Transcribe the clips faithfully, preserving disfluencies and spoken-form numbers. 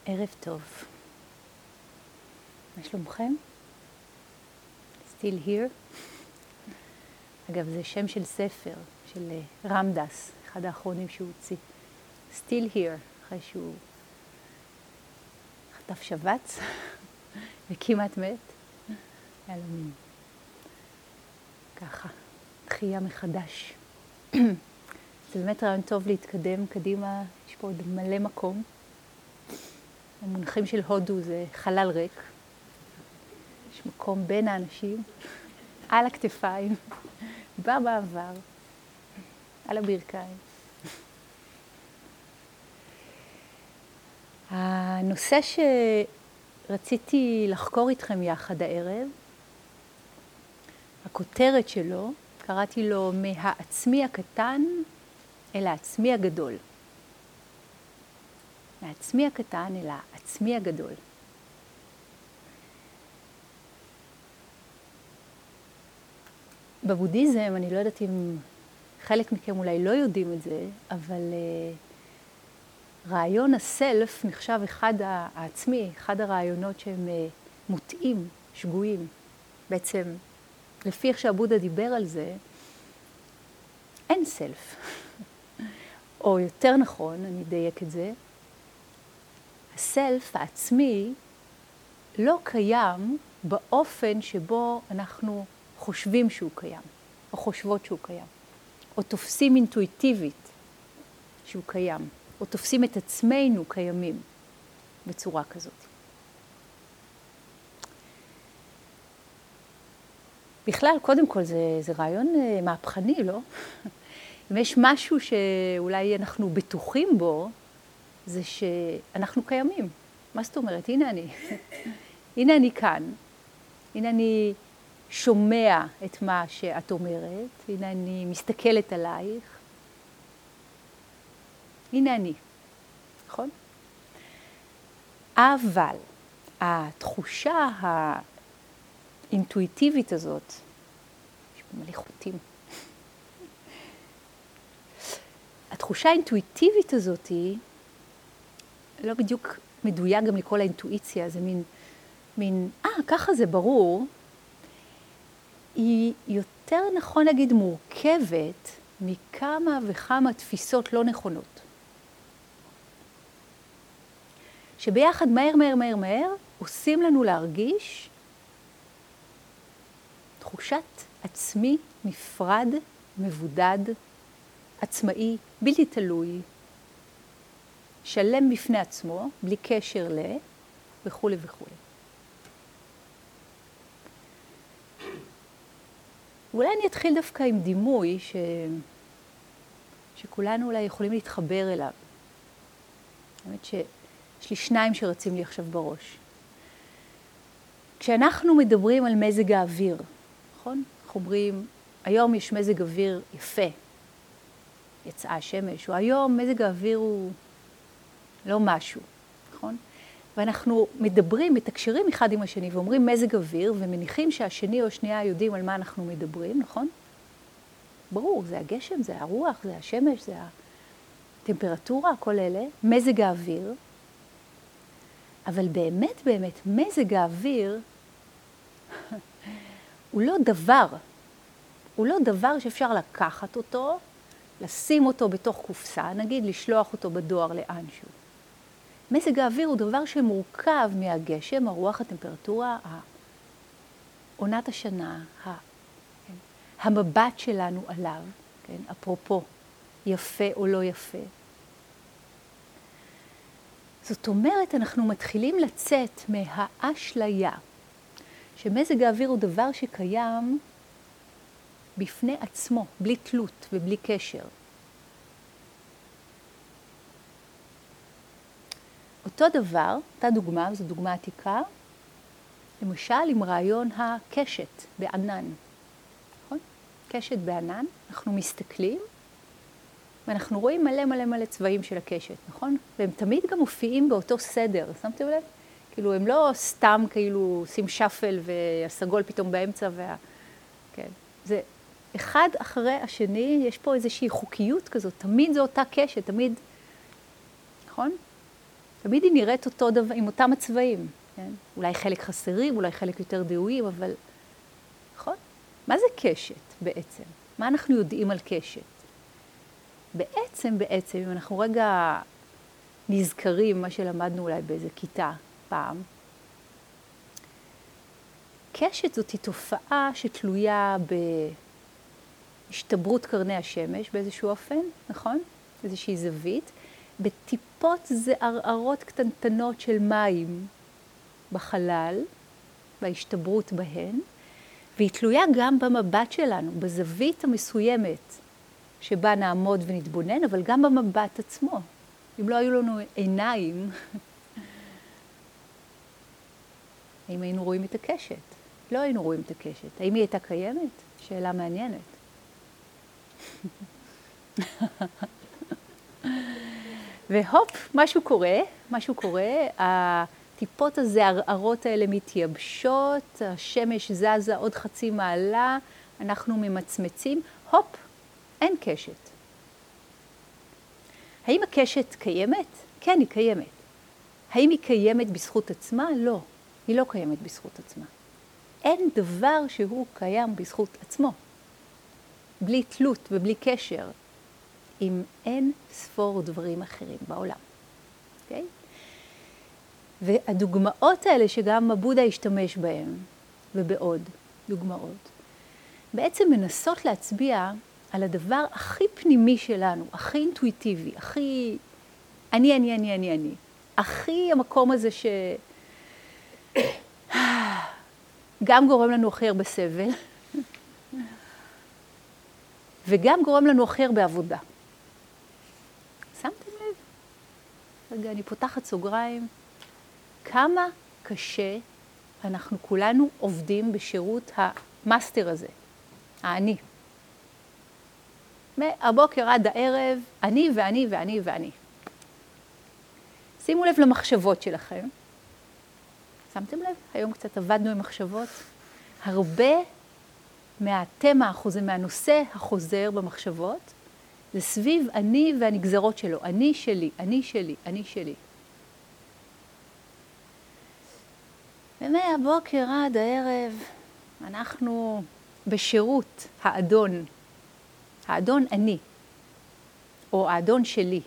ערב טוב. מה שלומכם? Still here? אגב, זה שם של ספר, של רמדס, אחד האחרונים שהוא הוציא. Still here, אחרי שהוא חטף שבץ וכמעט מת. היה לו מין ככה, תחייה מחדש. זה באמת רעיון טוב להתקדם קדימה, יש פה עוד מלא מקום. המונחים של הודו זה חלל ריק. יש מקום בין האנשים, על הכתפיים, בא בעבר, על הברכיים. הנושא שרציתי לחקור איתכם יחד הערב, הכותרת שלו, קראתי לו מהעצמי הקטן אל העצמי הגדול. מהעצמי הקטן אל העצמי הגדול. בבודהיזם, אני לא יודעת אם חלק מכם אולי לא יודעים את זה, אבל uh, רעיון הסלף נחשב אחד העצמי, אחד הרעיונות שהם uh, מוטעים, שגויים. בעצם, לפי איך שהבודה דיבר על זה, אין סלף. או יותר נכון, אני אדייק את זה, הסלף העצמי לא קיים באופן שבו אנחנו חושבים שהוא קיים, או חושבות שהוא קיים, או תופסים אינטואיטיבית שהוא קיים, או תופסים את עצמנו קיימים בצורה כזאת. בכלל, קודם כל, זה, זה רעיון מהפכני, לא? אם יש משהו שאולי אנחנו בטוחים בו, זה שאנחנו קיימים. מה זאת אומרת? הנה אני. הנה אני כאן. הנה אני שומע את מה שאת אומרת. הנה אני מסתכלת עלייך. הנה אני. נכון? אבל התחושה האינטואיטיבית הזאת, יש פה מלא חוטים. התחושה האינטואיטיבית הזאת היא, לא בדיוק מדויק גם לקרוא לאינטואיציה, זה מין, מין, אה, ככה זה ברור, היא יותר נכון להגיד מורכבת מכמה וכמה תפיסות לא נכונות. שביחד מהר, מהר, מהר, מהר, עושים לנו להרגיש תחושת עצמי נפרד, מבודד, עצמאי, בלתי תלוי, שלם בפני עצמו, בלי קשר ל, וכו' וכו'. אולי אני אתחיל דווקא עם דימוי ש... שכולנו אולי יכולים להתחבר אליו. האמת שיש לי שניים שרצים לי עכשיו בראש. כשאנחנו מדברים על מזג האוויר, נכון? אנחנו אומרים, היום יש מזג אוויר יפה, יצאה השמש, או היום מזג האוויר הוא לא משהו, נכון? ואנחנו מדברים, מתקשרים אחד עם השני ואומרים מזג אוויר, ומניחים שהשני או השנייה יודעים על מה אנחנו מדברים, נכון? ברור, זה הגשם, זה הרוח, זה השמש, זה הטמפרטורה, כל אלה, מזג האוויר. אבל באמת, באמת, מזג האוויר הוא לא דבר, הוא לא דבר שאפשר לקחת אותו, לשים אותו בתוך קופסה, נגיד לשלוח אותו בדואר לאנשהו. מזג האוויר הוא דבר שמורכב מהגשם, הרוח, הטמפרטורה, עונת השנה, המבט שלנו עליו, כן? אפרופו, יפה או לא יפה. זאת אומרת, אנחנו מתחילים לצאת מהאשליה, שמזג האוויר הוא דבר שקיים בפני עצמו, בלי תלות ובלי קשר. אותו דבר, אותה דוגמה, זו דוגמה עתיקה, למשל עם רעיון הקשת בענן. נכון? קשת בענן, אנחנו מסתכלים, ואנחנו רואים מלא מלא מלא צבעים של הקשת, נכון? והם תמיד גם מופיעים באותו סדר, שמתם לב? כאילו, הם לא סתם כאילו עושים שפל והסגול פתאום באמצע, וה... כן. זה אחד אחרי השני, יש פה איזושהי חוקיות כזאת, תמיד זו אותה קשת, תמיד, נכון? תמיד היא נראית אותו דבר, עם אותם הצבעים. כן? אולי חלק חסרים, אולי חלק יותר דהויים, אבל... נכון? מה זה קשת בעצם? מה אנחנו יודעים על קשת? בעצם, בעצם, אם אנחנו רגע נזכרים, מה שלמדנו אולי באיזה כיתה פעם, קשת זאת היא תופעה שתלויה בהשתברות קרני השמש באיזשהו אופן, נכון? איזושהי זווית, בטיפות זערערות קטנטנות של מים בחלל, בהשתברות בהן, והיא תלויה גם במבט שלנו, בזווית המסוימת שבה נעמוד ונתבונן, אבל גם במבט עצמו. אם לא היו לנו עיניים, האם היינו רואים את הקשת? לא היינו רואים את הקשת. האם היא הייתה קיימת? שאלה מעניינת. והופ, משהו קורה, משהו קורה, הטיפות הזערערות האלה מתייבשות, השמש זזה עוד חצי מעלה, אנחנו ממצמצים, הופ, אין קשת. האם הקשת קיימת? כן, היא קיימת. האם היא קיימת בזכות עצמה? לא, היא לא קיימת בזכות עצמה. אין דבר שהוא קיים בזכות עצמו, בלי תלות ובלי קשר, אם אין ספור דברים אחרים בעולם. Okay? והדוגמאות האלה שגם הבודה השתמש בהם, ובעוד דוגמאות, בעצם מנסות להצביע על הדבר הכי פנימי שלנו, הכי אינטואיטיבי, הכי אני, אני, אני, אני, אני. הכי המקום הזה ש... גם גורם לנו הכי הרבה סבל, וגם גורם לנו הכי הרבה עבודה. שמתם לב? רגע, אני פותחת סוגריים. כמה קשה אנחנו כולנו עובדים בשירות המאסטר הזה, האני. מהבוקר עד הערב, אני ואני ואני ואני. שימו לב למחשבות שלכם. שמתם לב? היום קצת עבדנו עם מחשבות. הרבה מהתמה החוזר, מהנושא החוזר במחשבות, זה סביב אני והנגזרות שלו. אני שלי, אני שלי, אני שלי. ומהבוקר עד הערב, אנחנו בשירות האדון. האדון אני, או האדון שלי.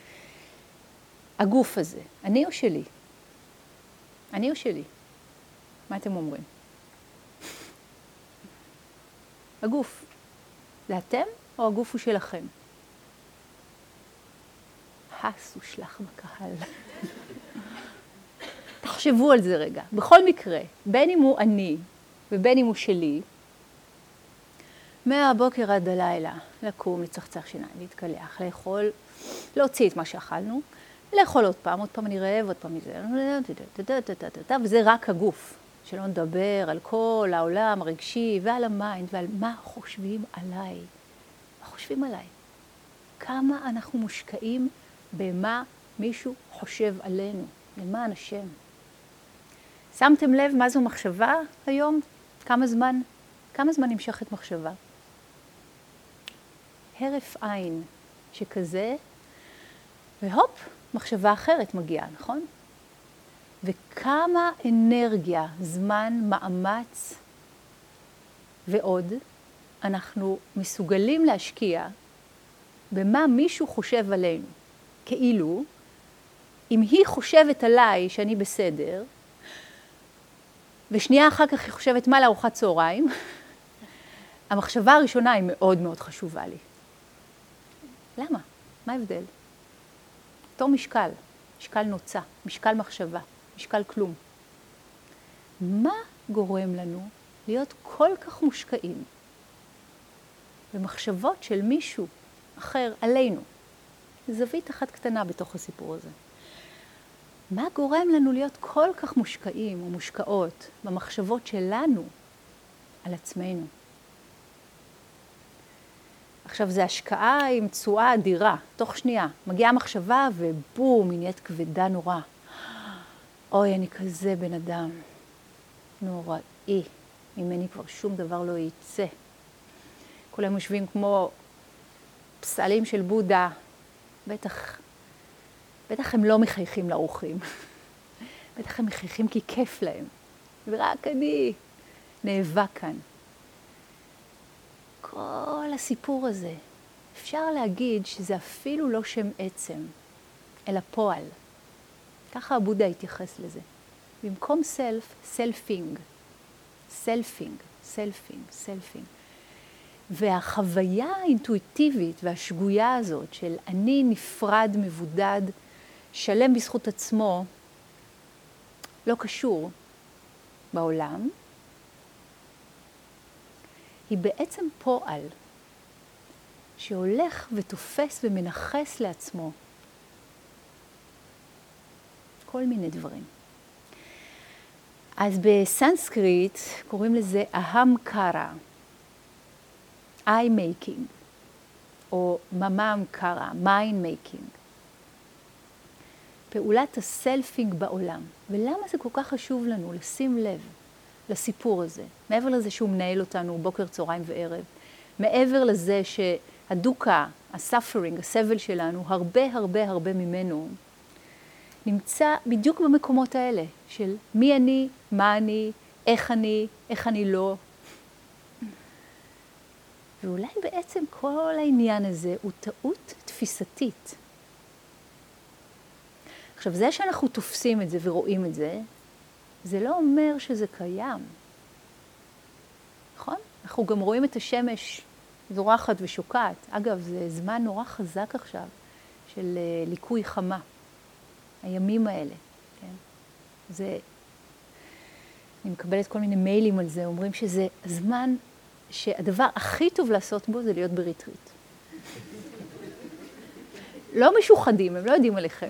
הגוף הזה, אני או שלי? אני או שלי? מה אתם אומרים? הגוף. זה אתם או הגוף הוא שלכם? הסו שלח בקהל. תחשבו על זה רגע. בכל מקרה, בין אם הוא אני ובין אם הוא שלי, מהבוקר עד הלילה, לקום, לצחצח שיניים, להתקלח, לאכול, להוציא את מה שאכלנו, לאכול עוד פעם, עוד פעם אני רעב, עוד פעם מזה, וזה רק הגוף, שלא נדבר על כל העולם הרגשי ועל המיינד ועל מה חושבים עליי. מה חושבים עליי? כמה אנחנו מושקעים במה מישהו חושב עלינו, למען השם. שמתם לב מה זו מחשבה היום? כמה זמן? כמה זמן נמשכת מחשבה? הרף עין שכזה, והופ, מחשבה אחרת מגיעה, נכון? וכמה אנרגיה, זמן, מאמץ ועוד אנחנו מסוגלים להשקיע במה מישהו חושב עלינו. כאילו, אם היא חושבת עליי שאני בסדר, ושנייה אחר כך היא חושבת מה לארוחת צהריים, המחשבה הראשונה היא מאוד מאוד חשובה לי. למה? מה ההבדל? אותו משקל, משקל נוצה, משקל מחשבה, משקל כלום. מה גורם לנו להיות כל כך מושקעים במחשבות של מישהו אחר עלינו? זווית אחת קטנה בתוך הסיפור הזה. מה גורם לנו להיות כל כך מושקעים או מושקעות במחשבות שלנו על עצמנו? עכשיו, זו השקעה עם תשואה אדירה, תוך שנייה. מגיעה מחשבה ובום, היא נהיית כבדה נורא. אוי, אני כזה בן אדם נוראי, ממני כבר שום דבר לא יצא. כולם יושבים כמו פסלים של בודה, בטח בטח הם לא מחייכים לאורחים. בטח הם מחייכים כי כיף להם. ורק אני נאבק כאן. כל הסיפור הזה, אפשר להגיד שזה אפילו לא שם עצם, אלא פועל. ככה הבודה התייחס לזה. במקום סלף, סלפינג. סלפינג, סלפינג, סלפינג. והחוויה האינטואיטיבית והשגויה הזאת של אני נפרד, מבודד, שלם בזכות עצמו, לא קשור בעולם, היא בעצם פועל שהולך ותופס ומנחס לעצמו כל מיני דברים. אז בסנסקריט קוראים לזה אהמקרה, I making, או ממאמקרה, mind making. פעולת הסלפינג בעולם. ולמה זה כל כך חשוב לנו לשים לב לסיפור הזה? מעבר לזה שהוא מנהל אותנו בוקר, צהריים וערב. מעבר לזה שהדוקה, הספרינג, הסבל שלנו, הרבה הרבה הרבה ממנו, נמצא בדיוק במקומות האלה של מי אני, מה אני, איך אני, איך אני לא. ואולי בעצם כל העניין הזה הוא טעות תפיסתית. עכשיו, זה שאנחנו תופסים את זה ורואים את זה, זה לא אומר שזה קיים. נכון? אנחנו גם רואים את השמש זורחת ושוקעת. אגב, זה זמן נורא חזק עכשיו של ליקוי חמה. הימים האלה, כן? זה, אני מקבלת כל מיני מיילים על זה, אומרים שזה הזמן שהדבר הכי טוב לעשות בו זה להיות בריטריט. לא משוחדים, הם לא יודעים עליכם.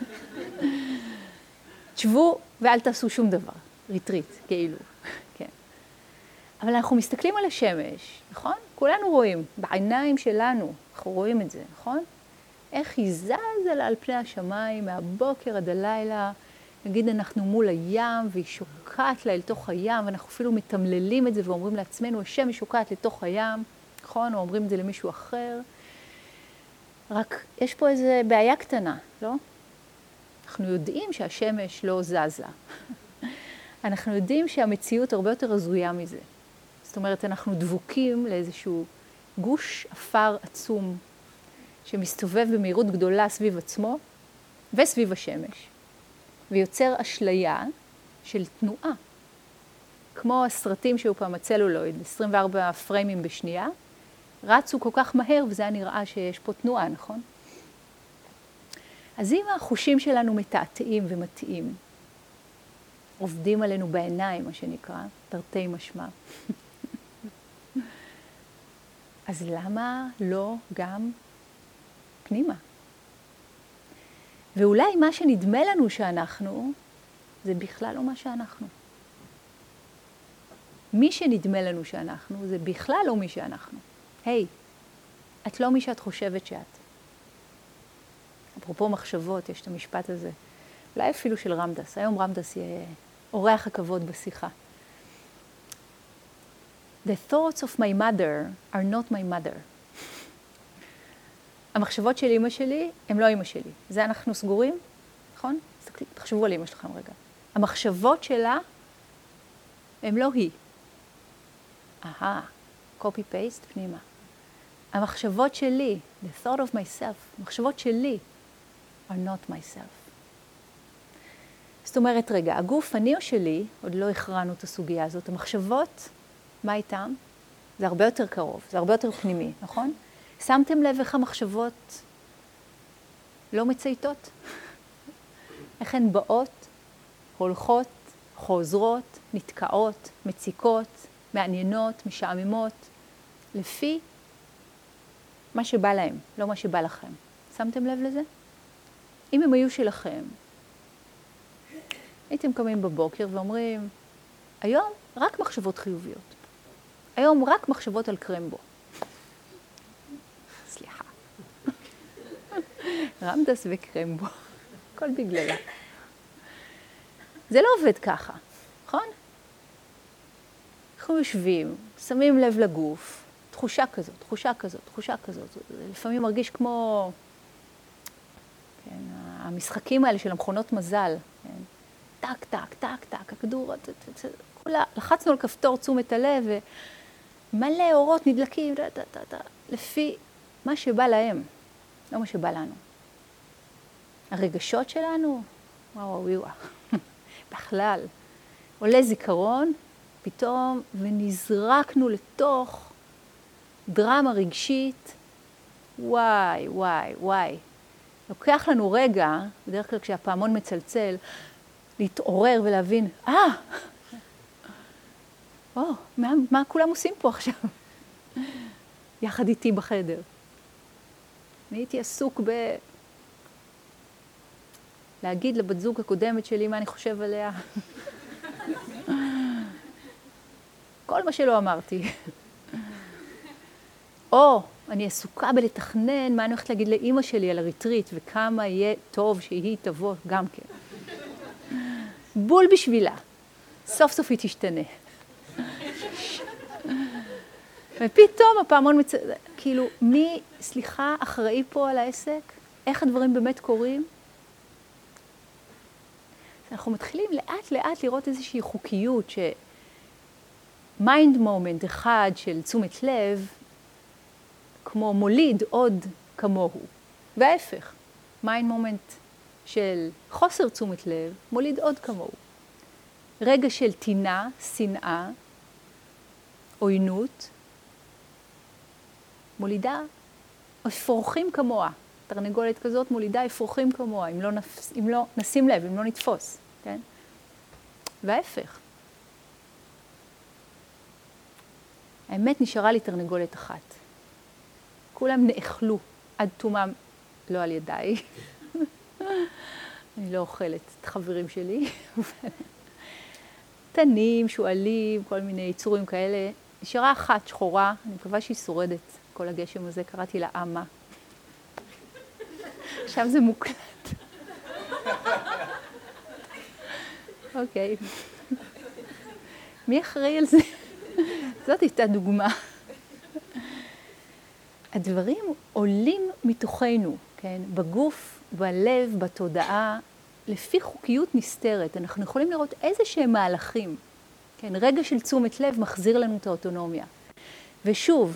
תשבו ואל תעשו שום דבר, ריטריט, כאילו, כן. אבל אנחנו מסתכלים על השמש, נכון? כולנו רואים, בעיניים שלנו, אנחנו רואים את זה, נכון? איך היא זזה לה על פני השמיים, מהבוקר עד הלילה, נגיד אנחנו מול הים, והיא שוקעת לה אל תוך הים, ואנחנו אפילו מתמללים את זה ואומרים לעצמנו, השמש שוקעת לתוך הים, נכון? או אומרים את זה למישהו אחר. רק יש פה איזו בעיה קטנה, לא? אנחנו יודעים שהשמש לא זזה. אנחנו יודעים שהמציאות הרבה יותר הזויה מזה. זאת אומרת, אנחנו דבוקים לאיזשהו גוש אפר עצום, שמסתובב במהירות גדולה סביב עצמו וסביב השמש, ויוצר אשליה של תנועה. כמו הסרטים שהיו פעם הצלולויד, עשרים וארבעה פריימים בשנייה, רצו כל כך מהר וזה היה נראה שיש פה תנועה, נכון? אז אם החושים שלנו מתעתעים ומתאים, עובדים עלינו בעיניים, מה שנקרא, תרתי משמע, אז למה לא גם פנימה? ואולי מה שנדמה לנו שאנחנו, זה בכלל לא מה שאנחנו. מי שנדמה לנו שאנחנו, זה בכלל לא מי שאנחנו. היי, את לא מי שאת חושבת שאת. אפרופו מחשבות, יש את המשפט הזה. אולי אפילו של רמדס. היום רמדס יהיה אורח הכבוד בשיחה. The thoughts of my mother are not my mother. המחשבות של אמא שלי הן לא אמא שלי. זה אנחנו סגורים, נכון? תחשבו על אמא שלכם רגע. המחשבות שלה הן לא היא. אהה, copy paste פנימה. המחשבות שלי, the thought of myself, המחשבות שלי are not myself. זאת אומרת, רגע, הגוף, אני או שלי, עוד לא הכרענו את הסוגיה הזאת. המחשבות, מה איתם? זה הרבה יותר קרוב, זה הרבה יותר פנימי, נכון? שמתם לב איך המחשבות לא מצייתות? איך הן באות, הולכות, חוזרות, נתקעות, מציקות, מעניינות, משעממות, לפי מה שבא להם, לא מה שבא לכם. שמתם לב לזה? אם הם היו שלכם, הייתם קמים בבוקר ואומרים, היום רק מחשבות חיוביות. היום רק מחשבות על קרמבו. סליחה. רמדס וקרמבו. הכל בגללה. זה לא עובד ככה, נכון? אנחנו יושבים, שמים לב לגוף, תחושה כזאת, תחושה כזאת, תחושה כזאת. זה לפעמים מרגיש כמו כן, המשחקים האלה של המכונות מזל, כן? טק, טק, טק, טק, הכדור, כולה, לחצנו על כפתור תשומת הלב, ומלא אורות נדלקים, דה, דה, דה, דה, לפי מה שבא להם, לא מה שבא לנו. הרגשות שלנו, וואו, וואו, וואו, בכלל, עולה זיכרון, פתאום, ונזרקנו לתוך דרמה רגשית, וואי, וואי, וואי. לוקח לנו רגע, בדרך כלל כשהפעמון מצלצל, להתעורר ולהבין, אה, או, מה, מה כולם עושים פה עכשיו? יחד איתי בחדר. אני הייתי עסוק ב... להגיד לבת זוג הקודמת שלי מה אני חושב עליה. כל מה שלא אמרתי. או, אני עסוקה בלתכנן מה אני הולכת להגיד לאמא שלי על הריטריט, וכמה יהיה טוב שהיא תבוא גם כן. בול בשבילה. סוף סוף היא תשתנה. ופתאום הפעמון מצ... כאילו, מי, סליחה, אחראי פה על העסק? איך הדברים באמת קורים? אנחנו מתחילים לאט לאט לראות איזושהי חוקיות, שמיינד מומנט אחד של תשומת לב, כמו מוליד עוד כמוהו. וההפך, מיינד מומנט של חוסר תשומת לב, מוליד עוד כמוהו. רגע של טינה, שנאה, עוינות, מולידה אפרוחים כמוה. תרנגולת כזאת מולידה אפרוחים כמוה, אם לא, נפס, אם לא נשים לב, אם לא נתפוס. כן? וההפך. האמת נשארה לי תרנגולת אחת. כולם נאכלו עד תומם, לא על ידיי. אני לא אוכלת את חברים שלי. תנים, שואלים, כל מיני יצורים כאלה. נשארה אחת שחורה, אני מקווה שהיא שורדת. כל הגשם הזה, קראתי לה אמה. עכשיו זה מוקלט. אוקיי. מי אחראי על זה? זאת הייתה דוגמה. הדברים עולים מתוכנו, כן? בגוף, בלב, בתודעה, לפי חוקיות נסתרת. אנחנו יכולים לראות איזה שהם מהלכים. כן? רגע של תשומת לב מחזיר לנו את האוטונומיה. ושוב,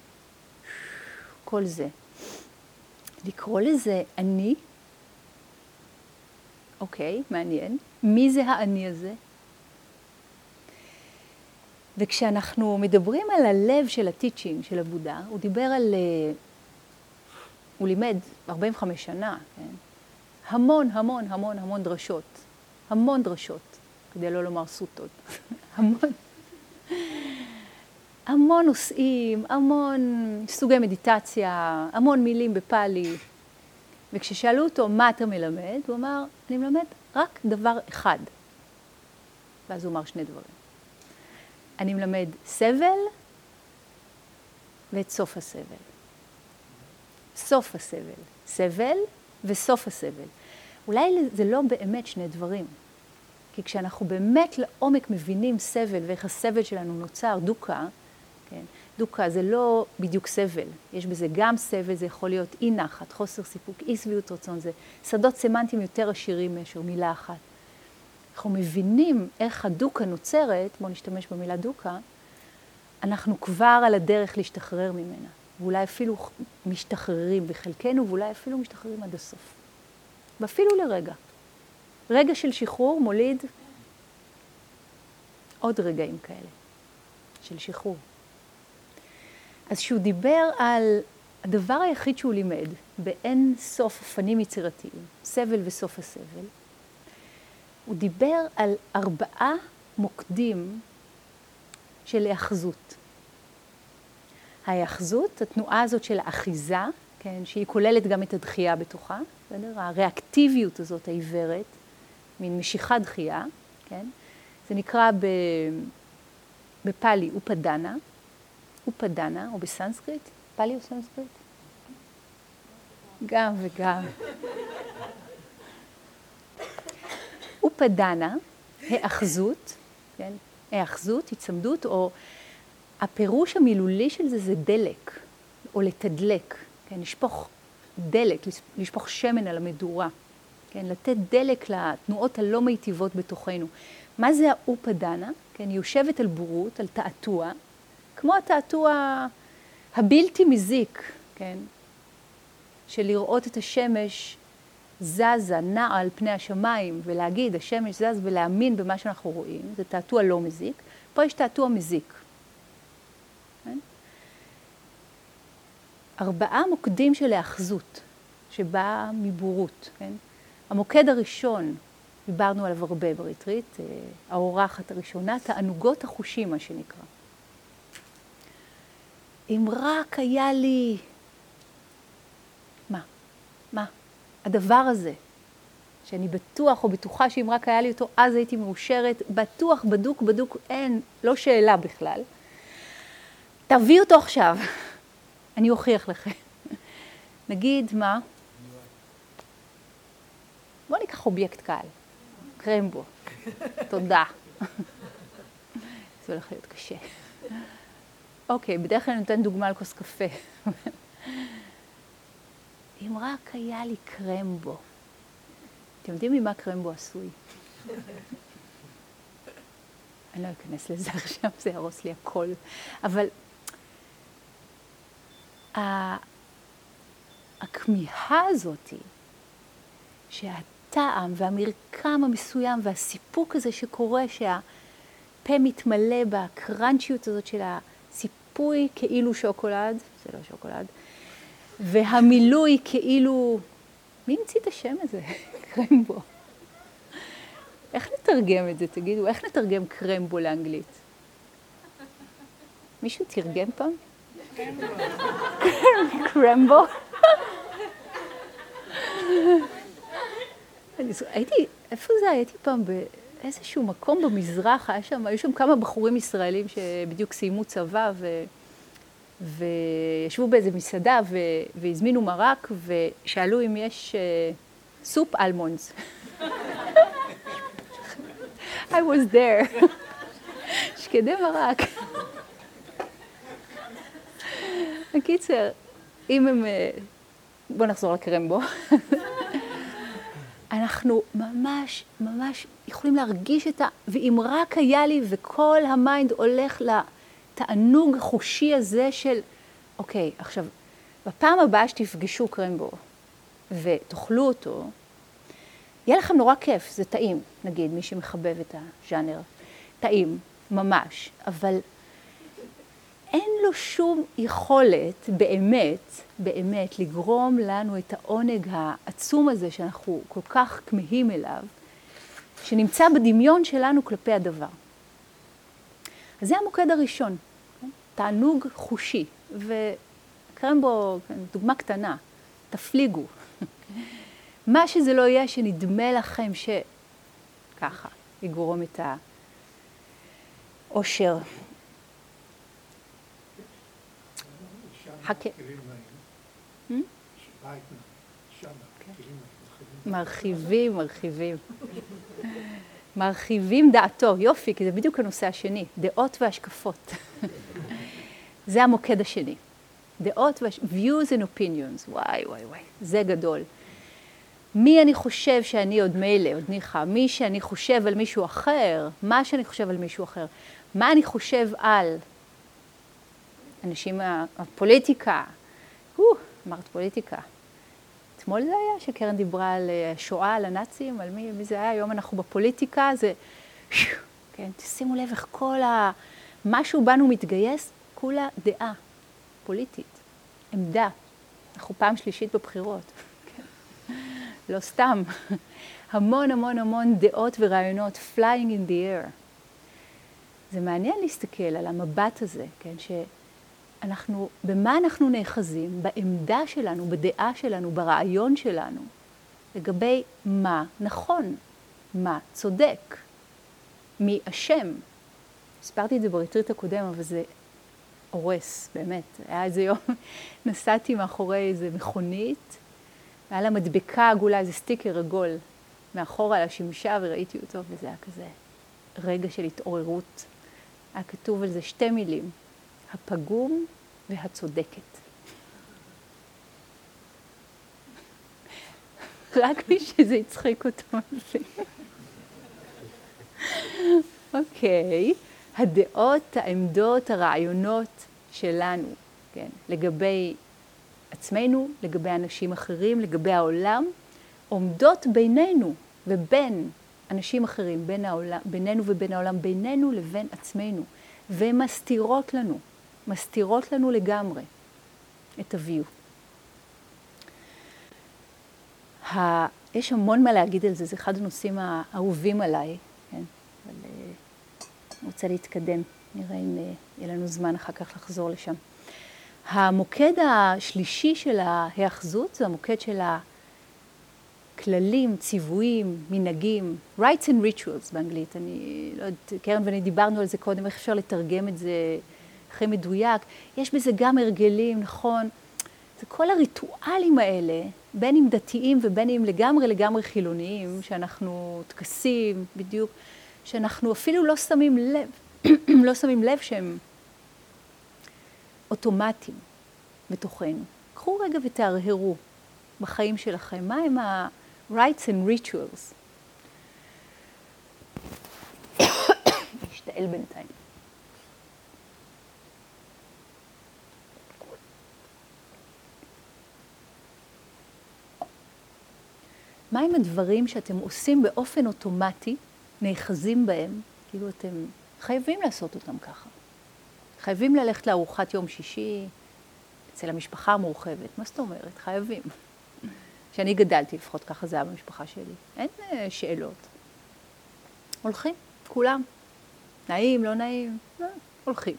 כל זה. לקרוא לזה אני, אוקיי, מעניין. מי זה האני הזה? וכשאנחנו מדברים על הלב של הטיצ'ינג של הבודה, הוא דיבר על, הוא לימד ארבעים וחמש שנה, כן? המון, המון, המון, המון דרשות. המון דרשות, כדי לא לומר סוטות. המון. המון נושאים, המון סוגי מדיטציה, המון מילים בפאלי. וכששאלו אותו מה אתה מלמד, הוא אמר, אני מלמד רק דבר אחד. ואז הוא אמר שני דברים. אני מלמד סבל ואת סוף הסבל. סוף הסבל. סבל וסוף הסבל. אולי זה לא באמת שני דברים. כי כשאנחנו באמת לעומק מבינים סבל ואיך הסבל שלנו נוצר, דוקה, כן? דוקה זה לא בדיוק סבל. יש בזה גם סבל, זה יכול להיות אי נחת, חוסר סיפוק, אי שביעות רצון. זה שדות סמנטיים יותר עשירים מאשר מילה אחת. אנחנו מבינים איך הדוקה נוצרת, בואו נשתמש במילה דוקה, אנחנו כבר על הדרך להשתחרר ממנה. ואולי אפילו משתחררים בחלקנו, ואולי אפילו משתחררים עד הסוף. ואפילו לרגע. רגע של שחרור מוליד עוד רגעים כאלה, של שחרור. אז שהוא דיבר על הדבר היחיד שהוא לימד, באין סוף אופנים יצירתיים, סבל וסוף הסבל, הוא דיבר על ארבעה מוקדים של היאחזות. ההיאחזות, התנועה הזאת של האחיזה, כן, שהיא כוללת גם את הדחייה בתוכה, בסדר? הריאקטיביות הזאת העיוורת, מין משיכה דחייה, כן? זה נקרא ב... בפאלי אופדנה, אופדנה, או בסנסקריט, פאלי או סנסקריט? גם וגם. אופדנה, היאחזות, כן? היאחזות, הצמדות, או הפירוש המילולי של זה זה דלק, או לתדלק, כן? לשפוך דלק, לשפוך שמן על המדורה. כן, לתת דלק לתנועות הלא מיטיבות בתוכנו. מה זה האופדנה? כן, היא יושבת על בורות, על תעתוע, כמו התעתוע הבלתי מזיק, כן, של לראות את השמש זזה, נעה על פני השמיים, ולהגיד, השמש זז ולהאמין במה שאנחנו רואים, זה תעתוע לא מזיק. פה יש תעתוע מזיק. כן? ארבעה מוקדים של האחזות, שבאה מבורות. כן? המוקד הראשון, דיברנו עליו הרבה בריטריט, האורחת הראשונה, תענוגות החושים, מה שנקרא. אם רק היה לי... מה? מה? הדבר הזה, שאני בטוח או בטוחה שאם רק היה לי אותו, אז הייתי מאושרת, בטוח, בדוק, בדוק, אין, לא שאלה בכלל. תביא אותו עכשיו, אני אוכיח לכם. נגיד, מה? בוא ניקח אובייקט קל, קרמבו. תודה. זה הולך להיות קשה. אוקיי, בדרך כלל אני נותן דוגמה על כוס קפה. אם רק היה לי קרמבו. אתם יודעים ממה קרמבו עשוי? אני לא אכנס לזה עכשיו, זה ירוס לי הכל. אבל הכמיהה הזאת, שהטעם והמרקם המסוים והסיפוק הזה שקורה, שהפה מתמלא בקרנצ'יות הזאת של הסיפוי כאילו שוקולד, זה לא שוקולד, והמילוי כאילו... מי המציא את השם הזה? קרמבו. איך נתרגם את זה, תגידו? איך נתרגם קרמבו לאנגלית? מישהו תרגם פעם? קרמבו. הייתי, איפה זה? הייתי פעם באיזשהו מקום במזרח, היה שם, היו שם כמה בחורים ישראלים שבדיוק סיימו צבא ו... וישבו באיזה מסעדה והזמינו מרק ושאלו אם יש סופ אלמונדס. I was there. שקדי מרק. בקיצר, אם הם... בואו נחזור לקרמבו. אנחנו ממש, ממש יכולים להרגיש את ה... ואם רק היה לי וכל המיינד הולך לתענוג החושי הזה של... אוקיי, עכשיו, בפעם הבאה שתפגשו קרמבו ותאכלו אותו, יהיה לכם נורא כיף, זה טעים, נגיד, מי שמחבב את הז'אנר. טעים, ממש, אבל אין לו שום יכולת באמת, באמת, לגרום לנו את העונג העצום הזה שאנחנו כל כך כמהים אליו, שנמצא בדמיון שלנו כלפי הדבר. אז זה המוקד הראשון, תענוג חושי, וקרמבו, דוגמה קטנה, תפליגו. מה שזה לא יהיה שנדמה לכם שככה יגרום את האושר. חכה. מרחיבים, מרחיבים. מרחיבים דעתו, יופי, כי זה בדיוק הנושא השני, דעות והשקפות. זה המוקד השני. דעות והשקפות, views and opinions, וואי, וואי, וואי, זה גדול. מי אני חושב שאני עוד מילא, עוד ניחה, מי שאני חושב על מישהו אחר, מה שאני חושב על מישהו אחר, מה אני חושב על אנשים מהפוליטיקה, או, אמרת פוליטיקה. אתמול זה היה שקרן דיברה על שואה, על הנאצים, על מי, מי זה היה, היום אנחנו בפוליטיקה, זה, כן, תשימו לב איך כל ה... משהו בנו מתגייס, כולה דעה פוליטית, עמדה. אנחנו פעם שלישית בבחירות. לא סתם. המון המון המון דעות ורעיונות, flying in the air. זה מעניין להסתכל על המבט הזה, כן, שאנחנו, במה אנחנו נאחזים? בעמדה שלנו, בדעה שלנו, ברעיון שלנו, לגבי מה נכון, מה צודק, מי אשם. הסברתי את זה בריטריט הקודם, אבל זה הורס, באמת. היה איזה יום, נסעתי מאחורי איזה מכונית, והיה לה מדבקה עגולה, איזה סטיקר עגול, מאחורה על השמשה, וראיתי אותו, וזה היה כזה רגע של התעוררות. היה כתוב על זה שתי מילים, הפגום והצודקת. רק מי שזה יצחק אותו. אוקיי, הדעות, העמדות, הרעיונות שלנו, כן, לגבי עצמנו, לגבי אנשים אחרים, לגבי העולם, עומדות בינינו ובין אנשים אחרים, בין העולם, בינינו ובין העולם, בינינו לבין עצמנו, ומסתירות לנו, מסתירות לנו לגמרי את הוויו. ה... יש המון מה להגיד על זה, זה אחד הנושאים האהובים עליי, כן? אבל אני רוצה להתקדם, נראה אם יהיה לנו זמן אחר כך לחזור לשם. המוקד השלישי של ההאחזות, זה המוקד של הכללים, ציוויים, מנהגים, rites and rituals באנגלית. אני לא יודעת, קרן ואני דיברנו על זה קודם, איך אפשר לתרגם את זה הכי מדויק. יש בזה גם הרגלים, נכון? זה כל הריטואלים האלה, בין אם דתיים ובין אם לגמרי לגמרי חילוניים, שאנחנו טקסים בדיוק, שאנחנו אפילו לא שמים לב, לא שמים לב שהם אוטומטיים בתוכנו. קחו רגע ותהרהרו בחיים שלכם, מה הם ה-rites and rituals? נשתעל בינתיים. מה הם הדברים שאתם עושים באופן אוטומטי, נאחזים בהם, כאילו אתם חייבים לעשות אותם ככה. חייבים ללכת לארוחת יום שישי אצל המשפחה המורחבת. מה זאת אומרת? חייבים. כשאני גדלתי, לפחות ככה זה היה במשפחה שלי. אין שאלות. הולכים, כולם. נעים, לא נעים, הולכים.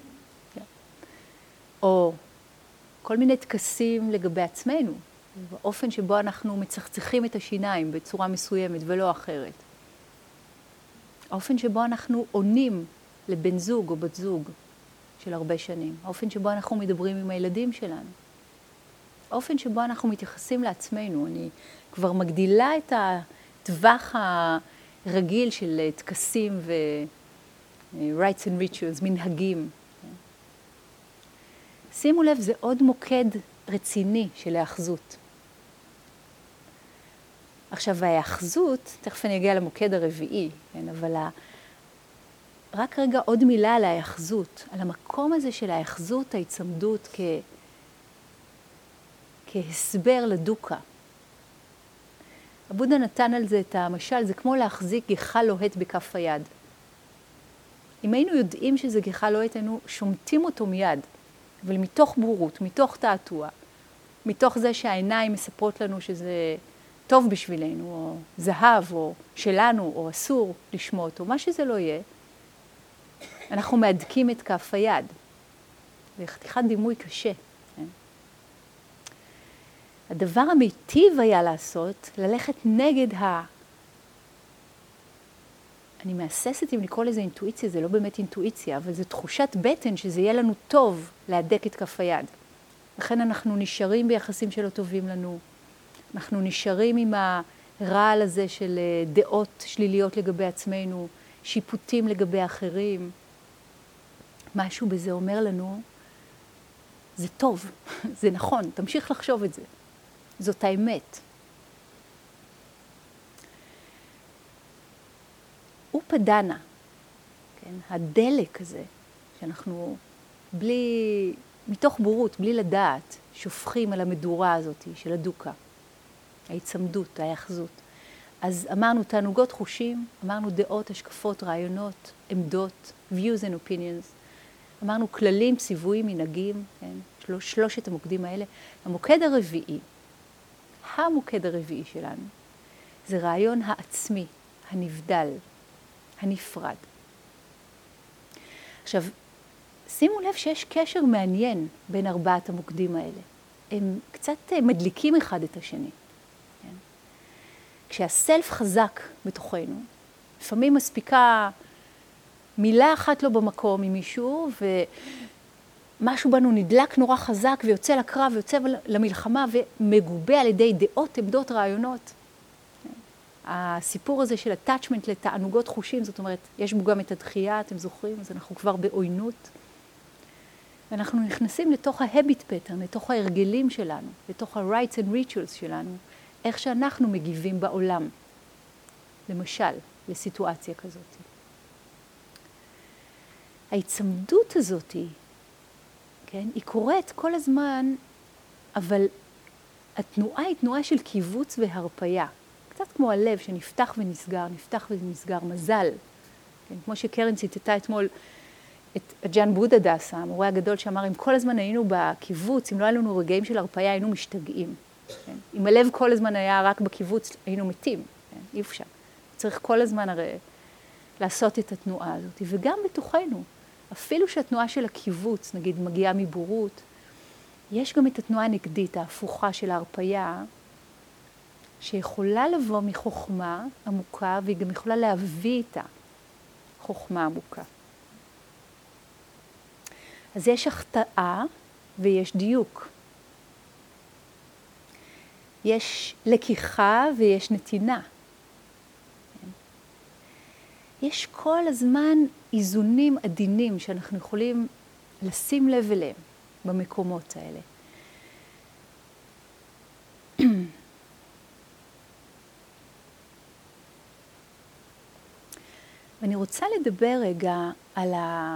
או כל מיני טקסים לגבי עצמנו. באופן שבו אנחנו מצחצחים את השיניים בצורה מסוימת ולא אחרת. האופן שבו אנחנו עונים לבן זוג או בת זוג של הרבה שנים. האופן שבו אנחנו מדברים עם הילדים שלנו. האופן שבו אנחנו מתייחסים לעצמנו. אני כבר מגדילה את הטווח הרגיל של טקסים ו-rites and rituals, מנהגים. שימו לב, זה עוד מוקד רציני של האחזות. עכשיו, ההאחזות, תכף אני אגיע למוקד הרביעי, כן, אבל ה... רק רגע עוד מילה על ההאחזות, על המקום הזה של ההאחזות, ההצמדות כ... כהסבר לדוקה. הבודה נתן על זה את המשל, זה כמו להחזיק גיחה לוהט בכף היד. אם היינו יודעים שזה גיחה לוהט, היינו שומטים אותו מיד, אבל מתוך בורות, מתוך תעתוע, מתוך זה שהעיניים מספרות לנו שזה טוב בשבילנו, או זהב, או שלנו, או אסור לשמוע אותו, מה שזה לא יהיה, אנחנו מהדקים את כף היד. זה חתיכת דימוי קשה. כן? הדבר המיטיב היה לעשות, ללכת נגד ה... אני מאססת אם לקרוא לזה אינטואיציה, זה לא באמת אינטואיציה, אבל זו תחושת בטן שזה יהיה לנו טוב להדק את כף היד. לכן אנחנו נשארים ביחסים שלא טובים לנו. אנחנו נשארים עם הרעל הזה של דעות שליליות לגבי עצמנו, שיפוטים לגבי אחרים. משהו בזה אומר לנו, זה טוב, זה נכון, תמשיך לחשוב את זה. זאת האמת. אופדנה, כן, הדלק הזה, שאנחנו בלי, מתוך בורות, בלי לדעת, שופכים על המדורה הזאת של הדוקה, ההצמדות, ההאחזות. אז אמרנו תענוגות חושים, אמרנו דעות, השקפות, רעיונות, עמדות, views and opinions. אמרנו כללים, ציוויים, מנהגים, כן, שלוש, שלושת המוקדים האלה. המוקד הרביעי, המוקד הרביעי שלנו, זה רעיון העצמי, הנבדל, הנפרד. עכשיו, שימו לב שיש קשר מעניין בין ארבעת המוקדים האלה. הם קצת מדליקים אחד את השני. כן? כשהסלף חזק בתוכנו, לפעמים מספיקה מילה אחת לא במקום ממישהו, ומשהו בנו נדלק נורא חזק ויוצא לקרב ויוצא למלחמה ומגובה על ידי דעות, עמדות, רעיונות. הסיפור הזה של attachment לתענוגות חושים, זאת אומרת, יש בו גם את הדחייה, אתם זוכרים? אז אנחנו כבר בעוינות. ואנחנו נכנסים לתוך ה-habit pattern, לתוך ההרגלים שלנו, לתוך ה-rites and rituals שלנו, איך שאנחנו מגיבים בעולם. למשל, לסיטואציה כזאת. ההצמדות הזאת, כן, היא קורית כל הזמן, אבל התנועה היא תנועה של קיבוץ והרפיה. קצת כמו הלב שנפתח ונסגר, נפתח ונסגר, מזל. כן, כמו שקרן ציטטה אתמול את ג'אן בודהדסה, המורה הגדול שאמר, אם כל הזמן היינו בקיבוץ, אם לא היה לנו רגעים של הרפיה, היינו משתגעים. כן? אם הלב כל הזמן היה רק בקיבוץ, היינו מתים. כן? אי אפשר. צריך כל הזמן הרי לעשות את התנועה הזאת. וגם בתוכנו, אפילו שהתנועה של הקיבוץ, נגיד, מגיעה מבורות, יש גם את התנועה הנגדית, ההפוכה של ההרפיה, שיכולה לבוא מחוכמה עמוקה, והיא גם יכולה להביא איתה חוכמה עמוקה. אז יש החטאה ויש דיוק. יש לקיחה ויש נתינה. יש כל הזמן איזונים עדינים שאנחנו יכולים לשים לב אליהם במקומות האלה. ואני רוצה לדבר רגע על ה...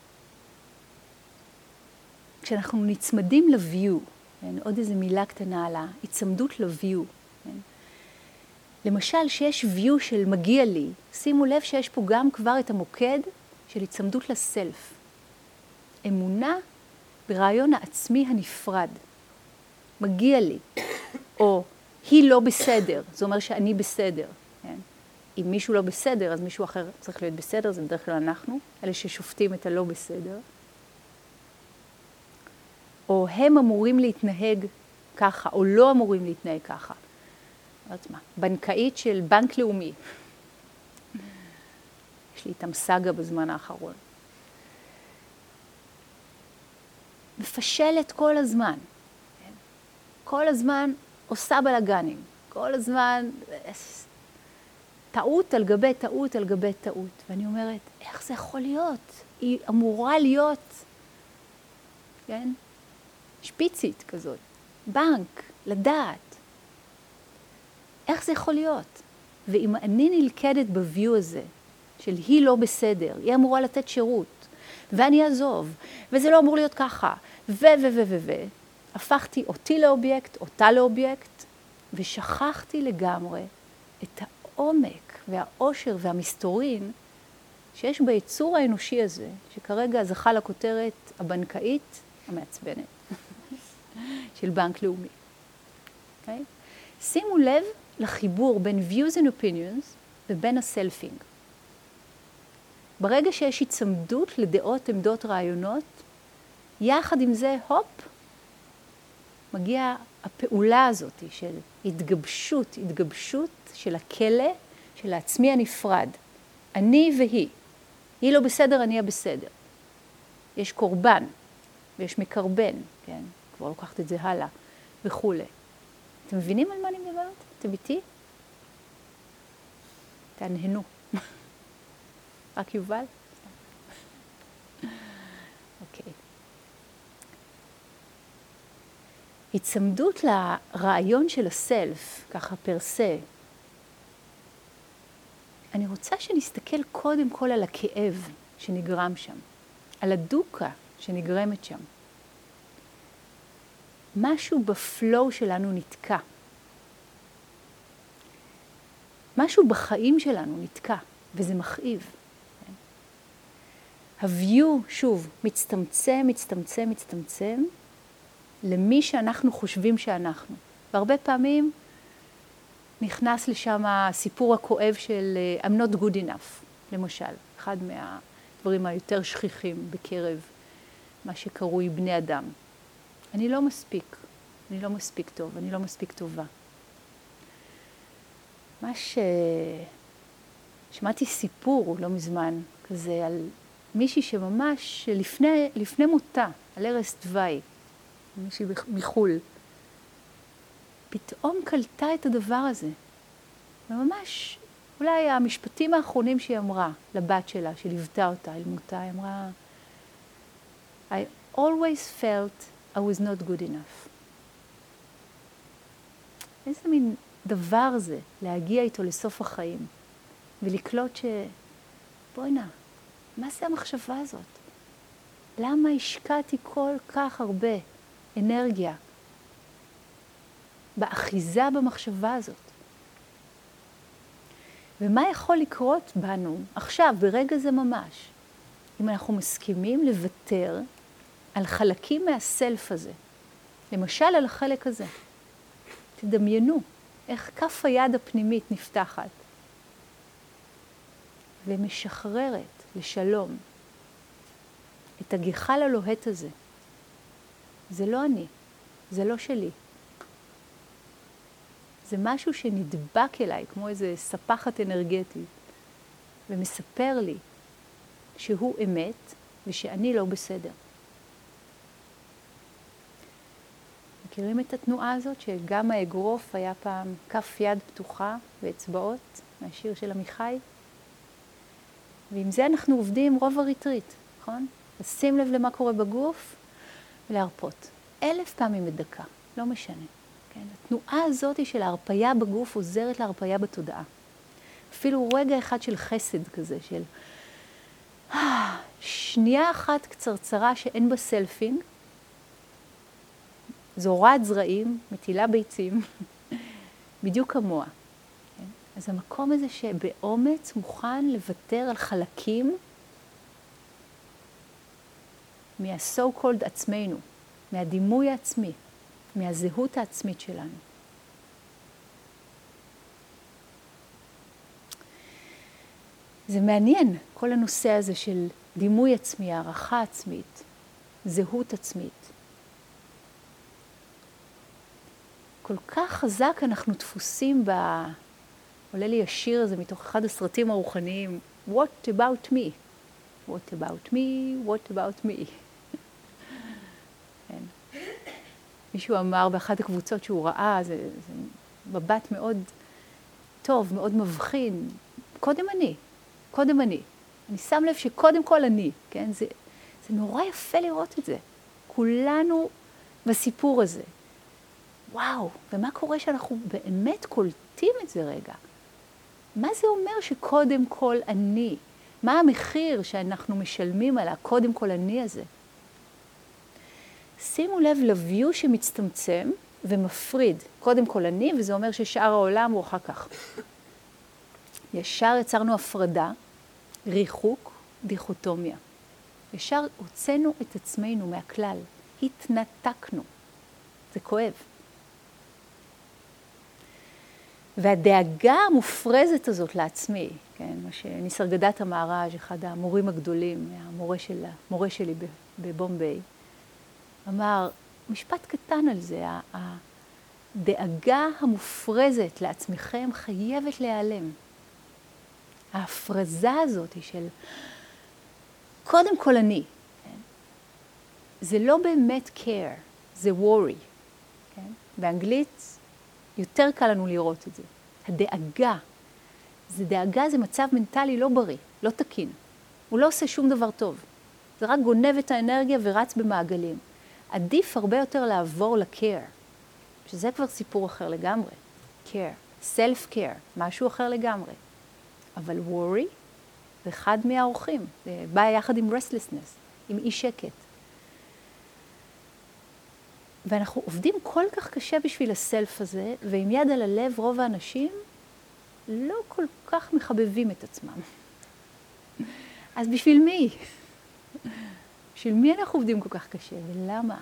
כשאנחנו נצמדים ל-view, כן? עוד איזו מילה קטנה על ההצמדות ל-view. כן? למשל, שיש view של מגיע לי, שימו לב שיש פה גם כבר את המוקד של הצמדות לסלף. אמונה ברעיון העצמי הנפרד. מגיע לי, או היא לא בסדר, זה אומר שאני בסדר. כן? אם מישהו לא בסדר, אז מישהו אחר צריך להיות בסדר, זה בדרך כלל אנחנו, אלה ששופטים את הלא בסדר. או הם אמורים להתנהג ככה, או לא אמורים להתנהג ככה. לא יודעת מה, בנקאית של בנק לאומי. יש לי איתם סגה בזמן האחרון. מפשלת כל הזמן. כל הזמן עושה בלגנים. כל הזמן טעות על גבי טעות על גבי טעות. ואני אומרת, איך זה יכול להיות? היא אמורה להיות, כן? שפיצית כזאת, בנק, לדעת. איך זה יכול להיות? ואם אני נלכדת בביו הזה, של היא לא בסדר, היא אמורה לתת שירות, ואני אעזוב, וזה לא אמור להיות ככה, ו ו ו ו ו הפכתי אותי לאובייקט, אותה לאובייקט, ושכחתי לגמרי את העומק והעושר והמסתורין שיש ביצור האנושי הזה, שכרגע זכה לכותרת הבנקאית המעצבנת. של בנק לאומי. Okay? שימו לב לחיבור בין views and opinions ובין הסלפינג. ברגע שיש הצמדות לדעות, עמדות, רעיונות, יחד עם זה, הופ, מגיעה הפעולה הזאת של התגבשות, התגבשות של הכלא, של העצמי הנפרד. אני והיא. היא לא בסדר, אני הבסדר. יש קורבן ויש מקרבן, כן? כבר לוקחת את זה הלאה, וכו'. אתם מבינים על מה אני מדברת? אתם איתי? תענהנו. רק יובל? אוקיי. הצמדות לרעיון של הסלף, ככה פרסה, אני רוצה שנסתכל קודם כל על הכאב שנגרם שם, על הדוקה שנגרמת שם. משהו בפלואו שלנו נתקע. משהו בחיים שלנו נתקע, וזה מכאיב. הוויו, שוב, מצטמצם, מצטמצם, מצטמצם, למי שאנחנו חושבים שאנחנו. והרבה פעמים נכנס לשם הסיפור הכואב של I'm not good enough, למשל. אחד מהדברים היותר שכיחים בקרב מה שקרוי בני אדם. אני לא מספיק, אני לא מספיק טוב, אני לא מספיק טובה. מה ש... שמעתי סיפור לא מזמן כזה על מישהי שממש לפני, לפני מותה, על ערש דווי, מישהי מחול, פתאום קלטה את הדבר הזה. וממש, אולי המשפטים האחרונים שהיא אמרה לבת שלה, שליוותה אותה אל מותה, היא אמרה, I always felt I was not good enough. איזה מין הדבר הזה, להגיע איתו לסוף החיים, ולקלוט ש... בואי נע, מה זה המחשבה הזאת? למה השקעתי כל כך הרבה אנרגיה באחיזה במחשבה הזאת? ומה יכול לקרות בנו עכשיו, ברגע זה ממש, אם אנחנו מסכימים לוותר על חלקים מהסלף הזה, למשל על החלק הזה. תדמיינו איך כף היד הפנימית נפתחת ומשחררת לשלום את הגחל הלוהט הזה. זה לא אני, זה לא שלי. זה משהו שנדבק אליי כמו איזה ספחת אנרגטית ומספר לי שהוא אמת ושאני לא בסדר. מכירים את התנועה הזאת שגם האגרוף היה פעם כף יד פתוחה ואצבעות מהשיר של עמיחי? ועם זה אנחנו עובדים רוב הריטריט, נכון? לשים לב למה קורה בגוף ולהרפות. אלף פעמים בדקה, לא משנה. כן? התנועה הזאת של ההרפיה בגוף עוזרת להרפיה בתודעה. אפילו רגע אחד של חסד כזה, של שנייה אחת קצרצרה שאין בה סלפינג, זורעת זרעים, מטילה ביצים, בדיוק כמוה. כן? אז המקום הזה שבאומץ מוכן לוותר על חלקים מה-so called עצמנו, מהדימוי העצמי, מהזהות העצמית שלנו. זה מעניין, כל הנושא הזה של דימוי עצמי, הערכה עצמית, זהות עצמית. כל כך חזק אנחנו דפוסים ב... עולה לי השיר הזה מתוך אחד הסרטים הרוחניים, What about me? What about me? What about me? כן. מישהו אמר באחת הקבוצות שהוא ראה, זה, זה מבט מאוד טוב, מאוד מבחין. קודם אני, קודם אני. אני שם לב שקודם כל אני, כן? זה, זה נורא יפה לראות את זה. כולנו בסיפור הזה. וואו, ומה קורה שאנחנו באמת קולטים את זה רגע? מה זה אומר שקודם כל אני? מה המחיר שאנחנו משלמים על הקודם כל אני הזה? שימו לב לביו שמצטמצם ומפריד. קודם כל אני, וזה אומר ששאר העולם הוא אחר כך. ישר יצרנו הפרדה, ריחוק, דיכוטומיה. ישר הוצאנו את עצמנו מהכלל. התנתקנו. זה כואב. והדאגה המופרזת הזאת לעצמי, כן, מה שניסרגדת המהר"ז, אחד המורים הגדולים, המורה, של, המורה שלי בבומביי, אמר, משפט קטן על זה, הדאגה המופרזת לעצמכם חייבת להיעלם. ההפרזה הזאת היא של, קודם כל אני, כן? זה לא באמת care, זה worry. כן? באנגלית יותר קל לנו לראות את זה. הדאגה, זה דאגה, זה מצב מנטלי לא בריא, לא תקין. הוא לא עושה שום דבר טוב. זה רק גונב את האנרגיה ורץ במעגלים. עדיף הרבה יותר לעבור ל-care, שזה כבר סיפור אחר לגמרי. care, self-care, משהו אחר לגמרי. אבל worry זה אחד מהאורחים. זה בא יחד עם restlessness, עם אי שקט. ואנחנו עובדים כל כך קשה בשביל הסלף הזה, ועם יד על הלב רוב האנשים לא כל כך מחבבים את עצמם. אז בשביל מי? בשביל מי אנחנו עובדים כל כך קשה, ולמה?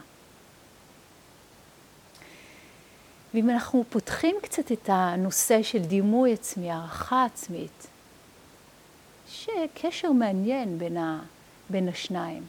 ואם אנחנו פותחים קצת את הנושא של דימוי עצמי, הערכה עצמית, יש קשר מעניין בין, ה... בין השניים.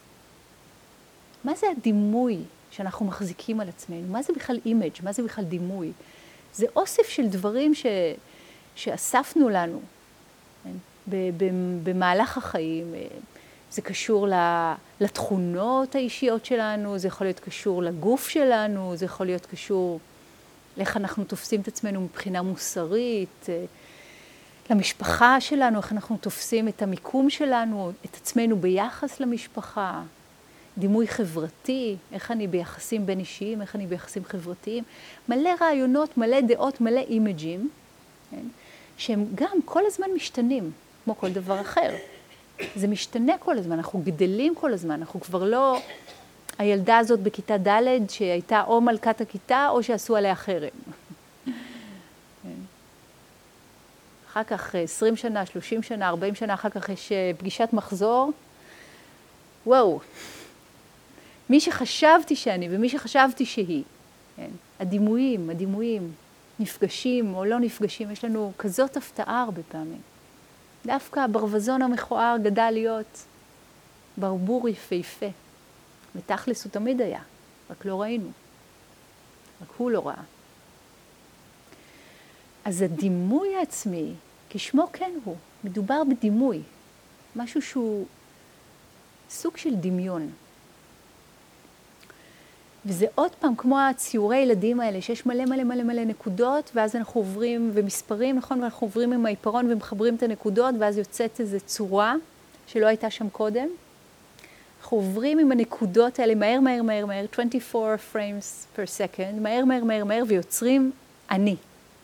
מה זה הדימוי שאנחנו מחזיקים על עצמנו? מה זה בכלל אימג'? מה זה בכלל דימוי? זה אוסף של דברים ש... שאספנו לנו ב... ב... במהלך החיים. זה קשור לתכונות האישיות שלנו, זה יכול להיות קשור לגוף שלנו, זה יכול להיות קשור לאיך אנחנו תופסים את עצמנו מבחינה מוסרית, למשפחה שלנו, איך אנחנו תופסים את המיקום שלנו, את עצמנו ביחס למשפחה. דימוי חברתי, איך אני ביחסים בין אישיים, איך אני ביחסים חברתיים. מלא רעיונות, מלא דעות, מלא אימג'ים, כן? שהם גם כל הזמן משתנים, כמו כל דבר אחר. זה משתנה כל הזמן, אנחנו גדלים כל הזמן, אנחנו כבר לא הילדה הזאת בכיתה ד' שהייתה או מלכת הכיתה או שעשו עליה חרם. אחר כך עשרים שנה, שלושים שנה, ארבעים שנה, אחר כך יש פגישת מחזור. וואו, מי שחשבתי שאני ומי שחשבתי שהיא, כן? הדימויים, הדימויים, נפגשים או לא נפגשים, יש לנו כזאת הפתעה הרבה פעמים. דווקא הברווזון המכוער גדל להיות ברבור יפהפה. ותכלס הוא תמיד היה, רק לא ראינו. רק הוא לא ראה. אז הדימוי העצמי, כשמו כן הוא, מדובר בדימוי. משהו שהוא סוג של דמיון. וזה עוד פעם כמו הציורי ילדים האלה, שיש מלא מלא מלא מלא נקודות, ואז אנחנו עוברים, ומספרים, נכון? ואנחנו עוברים עם העיפרון ומחברים את הנקודות, ואז יוצאת איזו צורה שלא הייתה שם קודם. אנחנו עוברים עם הנקודות האלה מהר, מהר, מהר, מהר, עשרים וארבע frames per second, מהר, מהר, מהר, מהר, ויוצרים אני.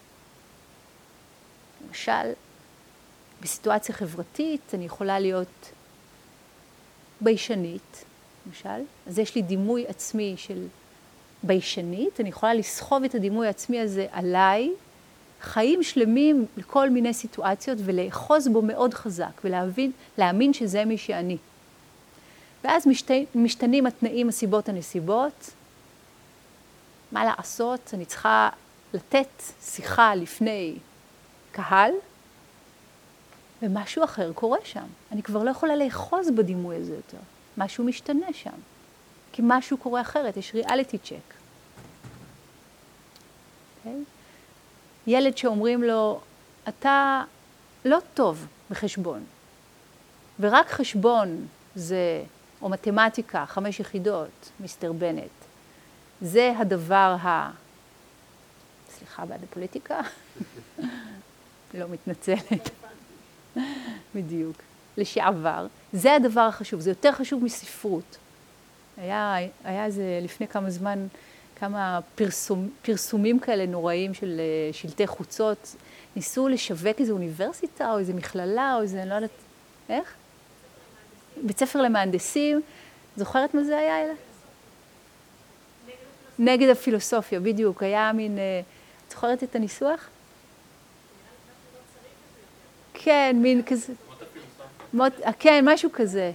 למשל, בסיטואציה חברתית, אני יכולה להיות ביישנית, למשל. אז יש לי דימוי עצמי של ביישנית, אני יכולה לסחוב את הדימוי העצמי הזה עליי, חיים שלמים לכל מיני סיטואציות, ולאחוז בו מאוד חזק, ולהבין, להאמין שזה מי שאני. ואז משתנים התנאים, הסיבות, הנסיבות. מה לעשות? אני צריכה לתת שיחה לפני קהל, ומשהו אחר קורה שם. אני כבר לא יכולה לאחוז בדימוי הזה יותר. משהו משתנה שם. כי משהו קורה אחרת, יש ריאליטי צ'ק. Okay? ילד שאומרים לו, אתה לא טוב בחשבון, ורק חשבון זה, או מתמטיקה, חמש יחידות, מיסטר בנט, זה הדבר ה... סליחה, בעד הפוליטיקה? לא מתנצלת. בדיוק. לשעבר. זה הדבר החשוב, זה יותר חשוב מספרות. היה, היה איזה לפני כמה זמן, כמה פרסום, פרסומים כאלה נוראים של שלטי חוצות, ניסו לשווק איזו אוניברסיטה או איזו מכללה או איזה, אני לא יודעת, איך? בית ספר למהנדסים. זוכרת מה זה היה? נגד הפילוסופיה, בדיוק. היה מין, את זוכרת את הניסוח? כן, מין כזה. מות, כן, משהו כזה.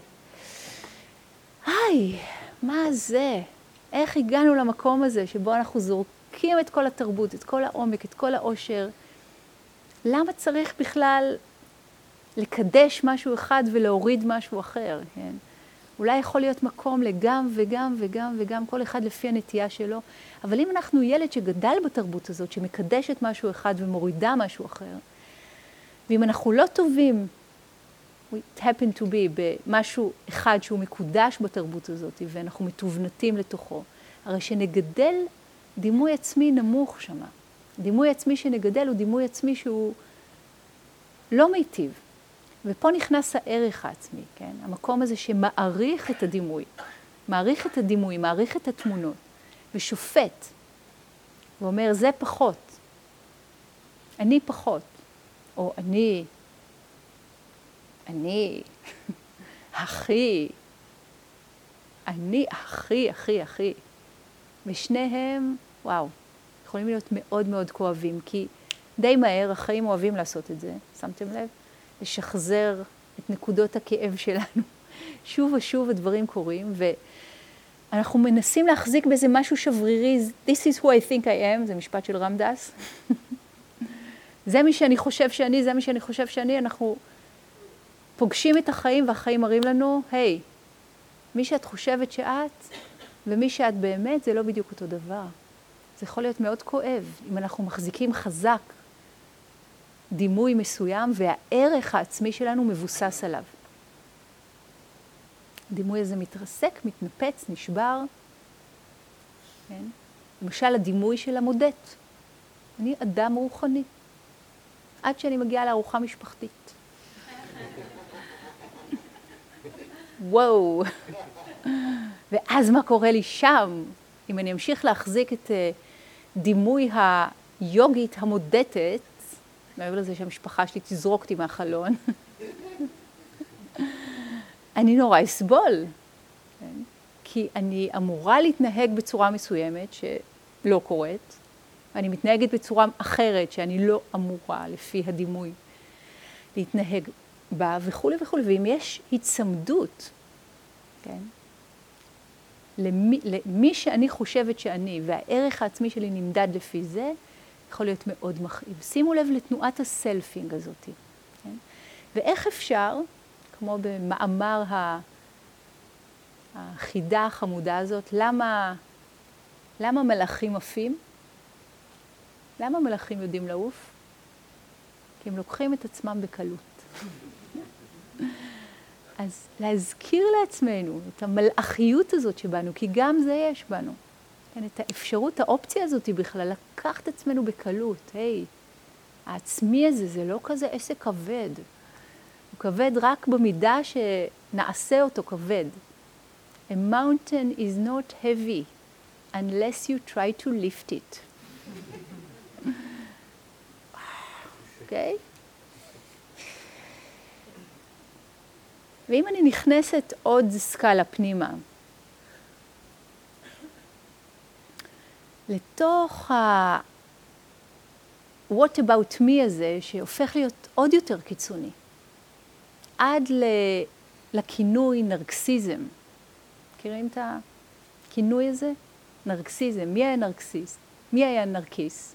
היי, מה זה? איך הגענו למקום הזה שבו אנחנו זורקים את כל התרבות, את כל העומק, את כל העושר? למה צריך בכלל לקדש משהו אחד ולהוריד משהו אחר? כן? אולי יכול להיות מקום לגם וגם וגם וגם, כל אחד לפי הנטייה שלו. אבל אם אנחנו ילד שגדל בתרבות הזאת, שמקדשת משהו אחד ומורידה משהו אחר, ואם אנחנו לא טובים, we happen to be במשהו אחד שהוא מקודש בתרבות הזאת, ואנחנו מתובנתים לתוכו, הרי שנגדל דימוי עצמי נמוך שמה. דימוי עצמי שנגדל הוא דימוי עצמי שהוא לא מיטיב. ופה נכנס הערך העצמי, כן? המקום הזה שמעריך את הדימוי, מעריך את הדימוי, מעריך את התמונות, ושופט, ואומר, זה פחות, אני פחות, או אני, אני, הכי, אני הכי, הכי, הכי. ושניהם, וואו, יכולים להיות מאוד מאוד כואבים, כי די מהר החיים אוהבים לעשות את זה, שמתם לב? לשחזר את נקודות הכאב שלנו. שוב ושוב הדברים קורים, ואנחנו מנסים להחזיק באיזה משהו שברירי, This is who I think I am, זה משפט של רמדס. זה מי שאני חושב שאני, זה מי שאני חושב שאני, אנחנו פוגשים את החיים, והחיים מראים לנו, היי, מי שאת חושבת שאת, ומי שאת באמת, זה לא בדיוק אותו דבר. זה יכול להיות מאוד כואב, אם אנחנו מחזיקים חזק, דימוי מסוים, והערך העצמי שלנו מבוסס עליו. הדימוי הזה מתרסק, מתנפץ, נשבר. כן? למשל, הדימוי של המודט. אני אדם רוחני. עד שאני מגיעה לארוחה משפחתית. וואו. ואז מה קורה לי שם? אם אני אמשיך להחזיק את דימוי היוגית המודטת, מעבר לזה שהמשפחה שלי תזרוק אותי מהחלון, אני נורא אסבול. כי אני אמורה להתנהג בצורה מסוימת שלא קורית, ואני מתנהגת בצורה אחרת שאני לא אמורה לפי הדימוי להתנהג בה וכו' וכו'. ואם יש הצמדות, כן? למי, למי שאני חושבת שאני, והערך העצמי שלי נמדד לפי זה, יכול להיות מאוד מכאיב. שימו לב לתנועת הסלפינג הזאת. כן? ואיך אפשר, כמו במאמר החידה החמודה הזאת, למה, למה מלאכים עפים? למה מלאכים יודעים לעוף? כי הם לוקחים את עצמם בקלות. אז להזכיר לעצמנו את המלאכיות הזאת שבנו, כי גם זה יש בנו. כן, את האפשרות, האופציה הזאת היא בכלל לקחת את עצמנו בקלות. היי, העצמי הזה זה לא כזה עסק כבד. הוא כבד רק במידה שנעשה אותו כבד. A mountain is not heavy unless you try to lift it. אוקיי? ואם אני נכנסת עוד סקאלה פנימה, לתוך ה- what about me הזה, שהופך להיות עוד יותר קיצוני, עד ל- לכינוי נרקסיזם. מכירים את הכינוי הזה? נרקסיזם. מי היה נרקסיסט? מי היה נרקיס?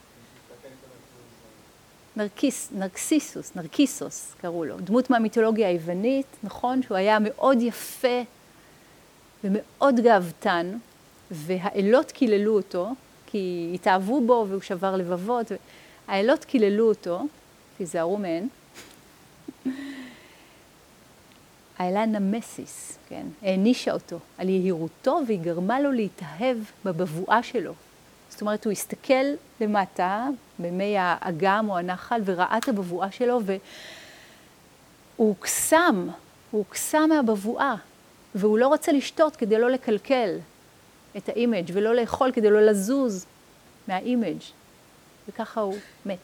נרקיס, נרקסיסוס, נרקיסוס קראו לו. דמות מהמיתולוגיה היוונית, נכון? שהוא היה מאוד יפה ומאוד גאוותן, והאלות קיללו אותו, כי התאהבו בו והוא שבר לבבות. האלות קיללו אותו, תיזהרו מהן. האלה נמסיס, כן? הענישה אותו על יהירותו והיא גרמה לו להתאהב בבבואה שלו. זאת אומרת, הוא הסתכל למטה במי האגם או הנחל וראה את הבבואה שלו והוא הוקסם, הוא הוקסם מהבבואה והוא לא רוצה לשתות כדי לא לקלקל את האימג' ולא לאכול כדי לא לזוז מהאימג' וככה הוא מת.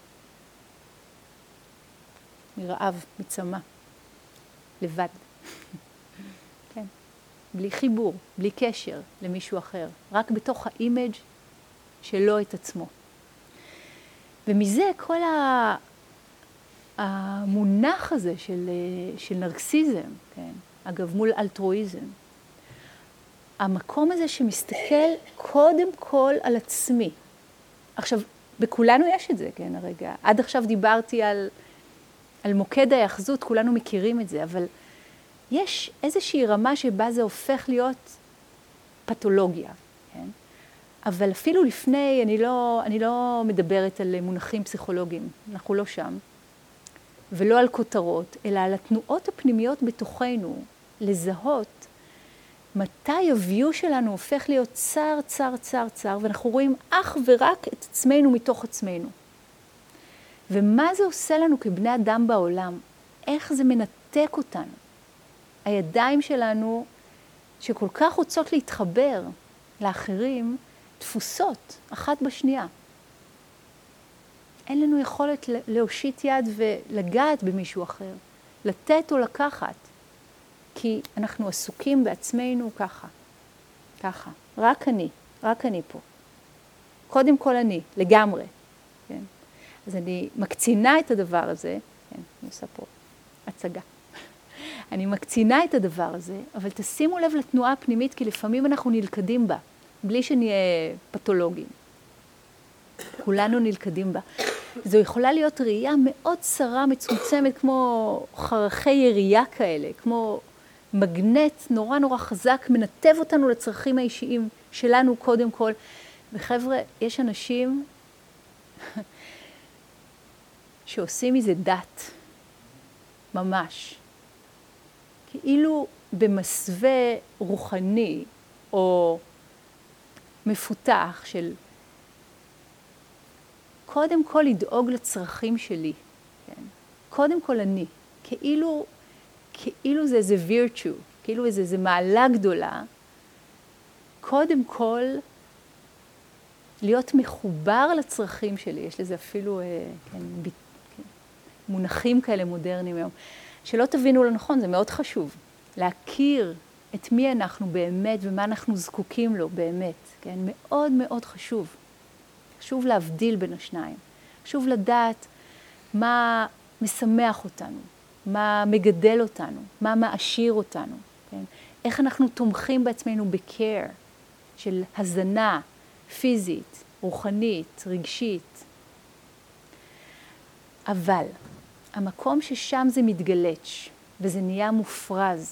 מרעב, מצמא, לבד. כן. בלי חיבור, בלי קשר למישהו אחר, רק בתוך האימג' שלו את עצמו. ומזה כל ה... המונח הזה של, של נרקסיזם, כן? אגב, מול אלטרואיזם. המקום הזה שמסתכל קודם כל על עצמי. עכשיו, בכולנו יש את זה, כן, הרגע. עד עכשיו דיברתי על, על מוקד היחזות, כולנו מכירים את זה, אבל יש איזושהי רמה שבה זה הופך להיות פתולוגיה, כן? אבל אפילו לפני, אני לא, אני לא מדברת על מונחים פסיכולוגיים, אנחנו לא שם, ולא על כותרות, אלא על התנועות הפנימיות בתוכנו, לזהות מתי הוויו שלנו הופך להיות צר, צר, צר, צר, ואנחנו רואים אך ורק את עצמנו מתוך עצמנו. ומה זה עושה לנו כבני אדם בעולם? איך זה מנתק אותנו? הידיים שלנו, שכל כך רוצות להתחבר לאחרים, דפוסות, אחת בשנייה. אין לנו יכולת להושיט יד ולגעת במישהו אחר, לתת או לקחת, כי אנחנו עסוקים בעצמנו ככה, ככה. רק אני, רק אני פה. קודם כל אני, לגמרי. כן? אז אני מקצינה את הדבר הזה, כן, אני עושה פה הצגה. אני מקצינה את הדבר הזה, אבל תשימו לב לתנועה הפנימית, כי לפעמים אנחנו נלכדים בה, בלי שנהיה פתולוגים. כולנו נלכדים בה. זו יכולה להיות ראייה מאוד צרה, מצומצמת, כמו חרכי ירייה כאלה, כמו מגנט נורא נורא חזק, מנתב אותנו לצרכים האישיים שלנו קודם כל. וחבר'ה, יש אנשים שעושים מזה דת, ממש. כאילו במסווה רוחני או מפותח של קודם כל לדאוג לצרכים שלי, כן? קודם כל אני, כאילו, כאילו זה איזה virtue, כאילו איזו, איזו מעלה גדולה, קודם כל, להיות מחובר לצרכים שלי, יש לזה אפילו כן, ב, כן, מונחים כאלה מודרניים היום. שלא תבינו לא נכון, זה מאוד חשוב. להכיר את מי אנחנו באמת ומה אנחנו זקוקים לו באמת, כן? מאוד מאוד חשוב. חשוב להבדיל בין השניים. חשוב לדעת מה משמח אותנו, מה מגדל אותנו, מה מעשיר אותנו, כן? איך אנחנו תומכים בעצמנו בקר של הזנה פיזית, רוחנית, רגשית. אבל המקום ששם זה מתגלץ' וזה נהיה מופרז,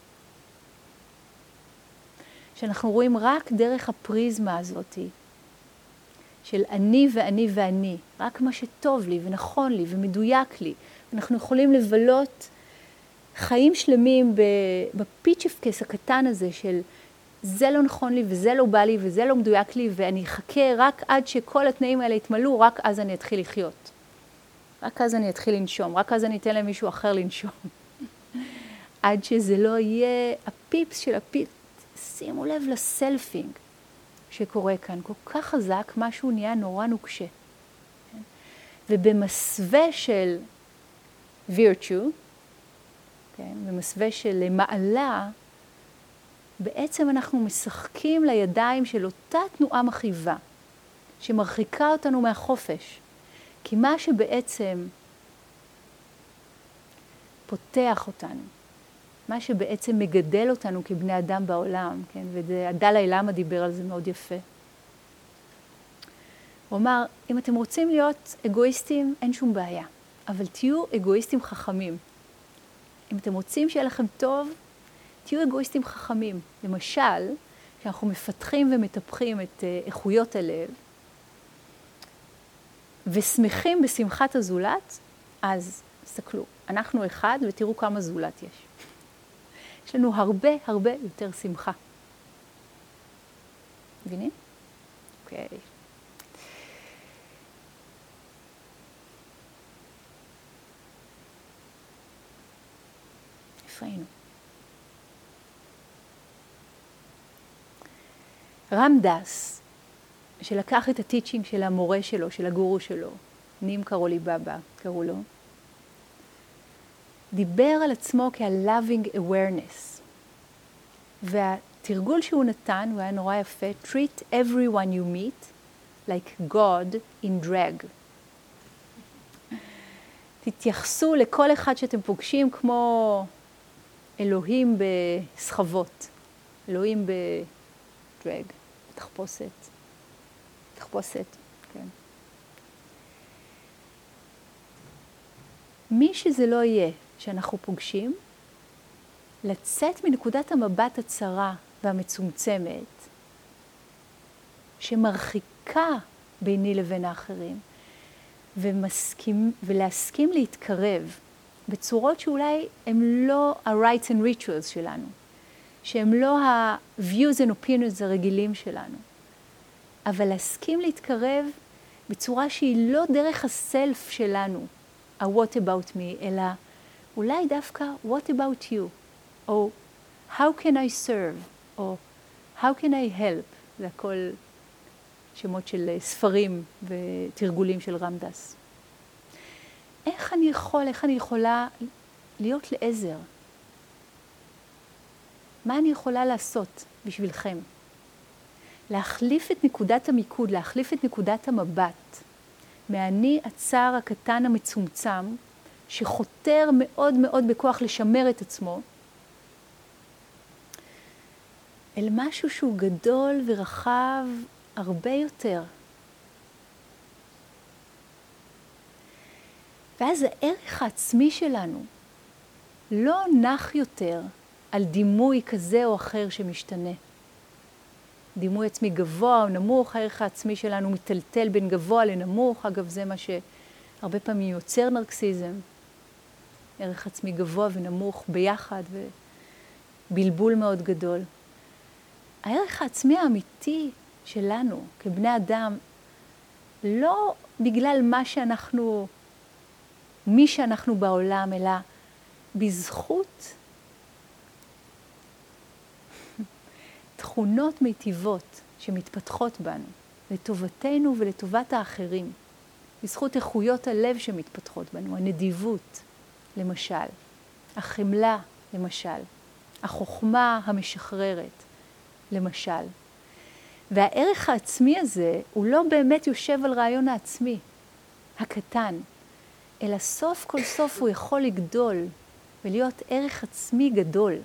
שאנחנו רואים רק דרך הפריזמה הזאת של אני ואני ואני, רק מה שטוב לי ונכון לי ומדויק לי. אנחנו יכולים לבלות חיים שלמים בפיצ'פקס הקטן הזה של זה לא נכון לי וזה לא בא לי וזה לא מדויק לי, ואני אחכה רק עד שכל התנאים האלה יתמלאו, רק אז אני אתחיל לחיות. רק אז אני אתחיל לנשום, רק אז אני אתן למישהו אחר לנשום. עד שזה לא יהיה הפיפס של הפיפס. שימו לב לסלפינג שקורה כאן. כל כך חזק, משהו נהיה נורא נוקשה. ובמסווה של virtue, כן? במסווה של מעלה, בעצם אנחנו משחקים לידיים של אותה תנועה מכאיבה, שמרחיקה אותנו מהחופש. כי מה שבעצם פותח אותנו, מה שבעצם מגדל אותנו כבני אדם בעולם, כן? והדלאי למה דיבר על זה מאוד יפה. הוא אמר, אם אתם רוצים להיות אגואיסטים, אין שום בעיה, אבל תהיו אגואיסטים חכמים. אם אתם רוצים שיהיה לכם טוב, תהיו אגואיסטים חכמים. למשל, כשאנחנו מפתחים ומטפחים את איכויות הלב, ושמחים בשמחת הזולת, אז תסתכלו, אנחנו אחד ותראו כמה זולת יש. יש לנו הרבה הרבה יותר שמחה. מבינים? אוקיי. איפה היינו? רמדס, שלקח את הטיצ'ינג של המורה שלו, של הגורו שלו, נים קרולי בבא, קראו לו, דיבר על עצמו כ-loving awareness. והתרגול שהוא נתן, הוא היה נורא יפה, treat everyone you meet like God in drag. תתייחסו לכל אחד שאתם פוגשים כמו אלוהים בסחבות, אלוהים בדרג, תחפושת, תחפושת, כן. מי שזה לא יהיה שאנחנו פוגשים, לצאת מנקודת המבט הצרה והמצומצמת, שמרחיקה ביני לבין האחרים, ומסכים, ולהסכים להתקרב בצורות שאולי הם לא ה-rights and rituals שלנו, שהם לא ה-views and opinions הרגילים שלנו, אבל להסכים להתקרב בצורה שהיא לא דרך הסלף שלנו, ה-what about me, אלא אולי דווקא what about you, או how can I serve, או how can I help, זה הכל שמות של ספרים ותרגולים של רמדס. איך אני יכול, איך אני יכולה להיות לעזר? מה אני יכולה לעשות בשבילכם? להחליף את נקודת המיקוד, להחליף את נקודת המבט, מהאני הצר הקטן המצומצם, שחותר מאוד מאוד בכוח לשמר את עצמו, אל משהו שהוא גדול ורחב הרבה יותר. ואז הערך העצמי שלנו לא נח יותר על דימוי כזה או אחר שמשתנה. דימוי עצמי גבוה או נמוך, הערך העצמי שלנו מטלטל בין גבוה לנמוך. אגב, זה מה שהרבה פעמים יוצר נרקסיזם. ערך עצמי גבוה ונמוך ביחד ובלבול מאוד גדול. הערך העצמי האמיתי שלנו כבני אדם, לא בגלל מה שאנחנו, מי שאנחנו בעולם, אלא בזכות תכונות מיטיבות שמתפתחות בנו, לטובתנו ולטובת האחרים, בזכות איכויות הלב שמתפתחות בנו, הנדיבות, למשל, החמלה, למשל, החוכמה המשחררת, למשל. והערך העצמי הזה הוא לא באמת יושב על רעיון העצמי, הקטן, אלא סוף כל סוף הוא יכול לגדול ולהיות ערך עצמי גדול.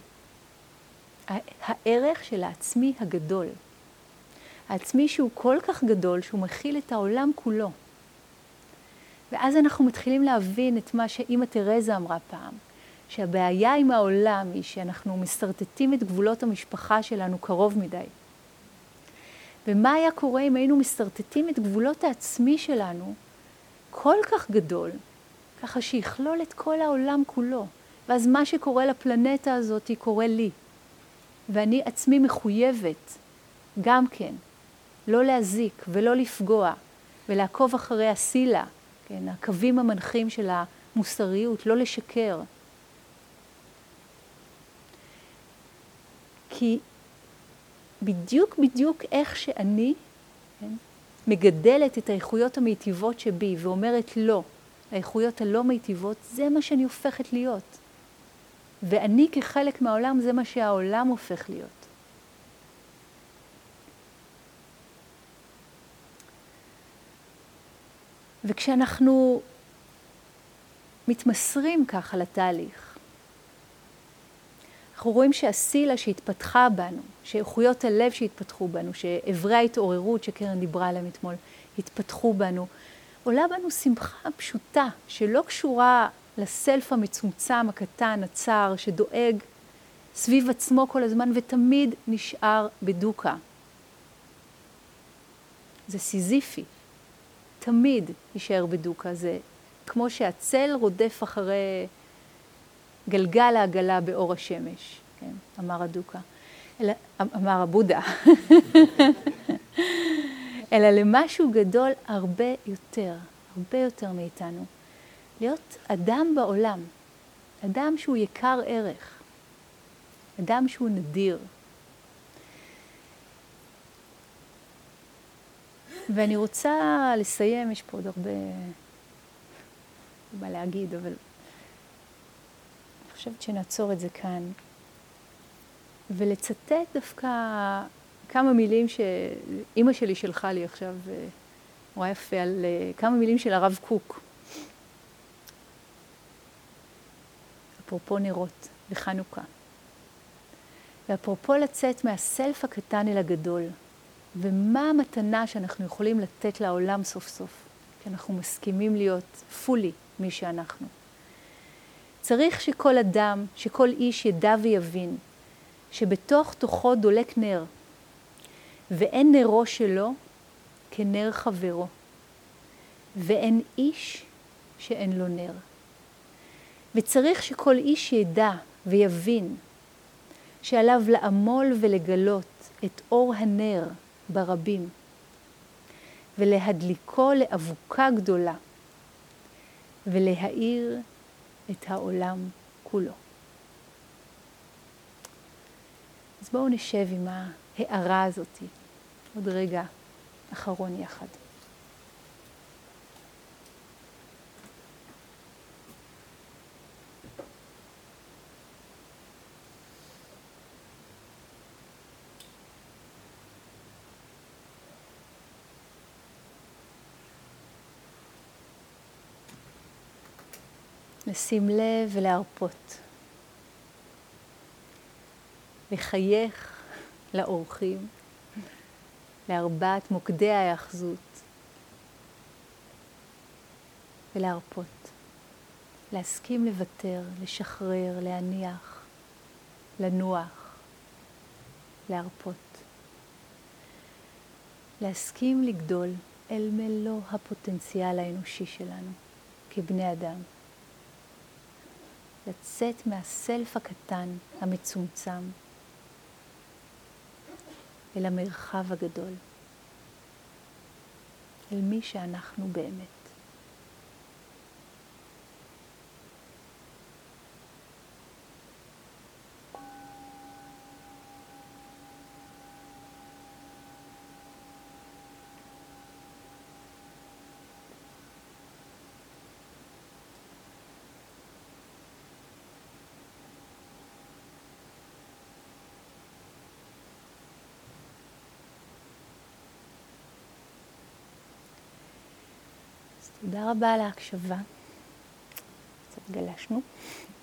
הערך של העצמי הגדול. העצמי שהוא כל כך גדול שהוא מכיל את העולם כולו. ואז אנחנו מתחילים להבין את מה שאמא תרזה אמרה פעם, שהבעיה עם העולם היא שאנחנו מסרטטים את גבולות המשפחה שלנו קרוב מדי. ומה היה קורה אם היינו מסרטטים את גבולות העצמי שלנו כל כך גדול, ככה שיכלול את כל העולם כולו, ואז מה שקורה לפלנטה הזאת קורה לי. ואני עצמי מחויבת גם כן, לא להזיק ולא לפגוע, ולעקוב אחרי הסילה, כן, הקווים המנחים של המוסריות, לא לשקר. כי בדיוק בדיוק איך שאני, כן, מגדלת את האיכויות המיטיבות שבי ואומרת לא, האיכויות הלא מיטיבות, זה מה שאני הופכת להיות. ואני כחלק מהעולם זה מה שהעולם הופך להיות. וכשאנחנו מתמסרים ככה לתהליך, אנחנו רואים שהסילה שהתפתחה בנו, שאיכויות הלב שהתפתחו בנו, שאיברי ההתעוררות שקרן דיברה עליהם אתמול, התפתחו בנו, עולה בנו שמחה פשוטה שלא קשורה לסלף המצומצם, הקטן, הצער, שדואג סביב עצמו כל הזמן ותמיד נשאר בדוקה. זה סיזיפי. תמיד יישאר בדוקה. זה כמו שהצל רודף אחרי גלגל העגלה באור השמש, כן? אמר הדוקה. אלא, אמר הבודה. אלא למשהו גדול הרבה יותר, הרבה יותר מאיתנו. להיות אדם בעולם, אדם שהוא יקר ערך, אדם שהוא נדיר. ואני רוצה לסיים, יש פה עוד הרבה מה להגיד, אבל אני חושבת שנעצור את זה כאן. ולצטט דווקא כמה מילים שאימא שלי שלחה לי עכשיו, רואה יפה, על כמה מילים של הרב קוק. אפרופו נרות בחנוכה. ואפרופו לצאת מהסלף הקטן אל הגדול. ומה המתנה שאנחנו יכולים לתת לעולם סוף סוף, כי אנחנו מסכימים להיות פולי מי שאנחנו. צריך שכל אדם, שכל איש ידע ויבין, שבתוך תוכו דולק נר, ואין נרו שלו כנר חברו, ואין איש שאין לו נר. וצריך שכל איש ידע ויבין, שעליו לעמול ולגלות את אור הנר ברבים, ולהדליקו לאבוקה גדולה, ולהאיר את העולם כולו. אז בואו נשב עם ההערה הזאת, עוד רגע אחרון יחד. לשים לב ולהרפות. לחייך לאורחים, לארבעת מוקדי ההאחזות, ולהרפות. להסכים לוותר, לשחרר, להניח, לנוח, להרפות. להסכים לגדול אל מלוא הפוטנציאל האנושי שלנו כבני אדם. לצאת מהסלף הקטן, המצומצם, אל המרחב הגדול, אל מי שאנחנו באמת. תודה רבה על ההקשבה. קצת גלשנו.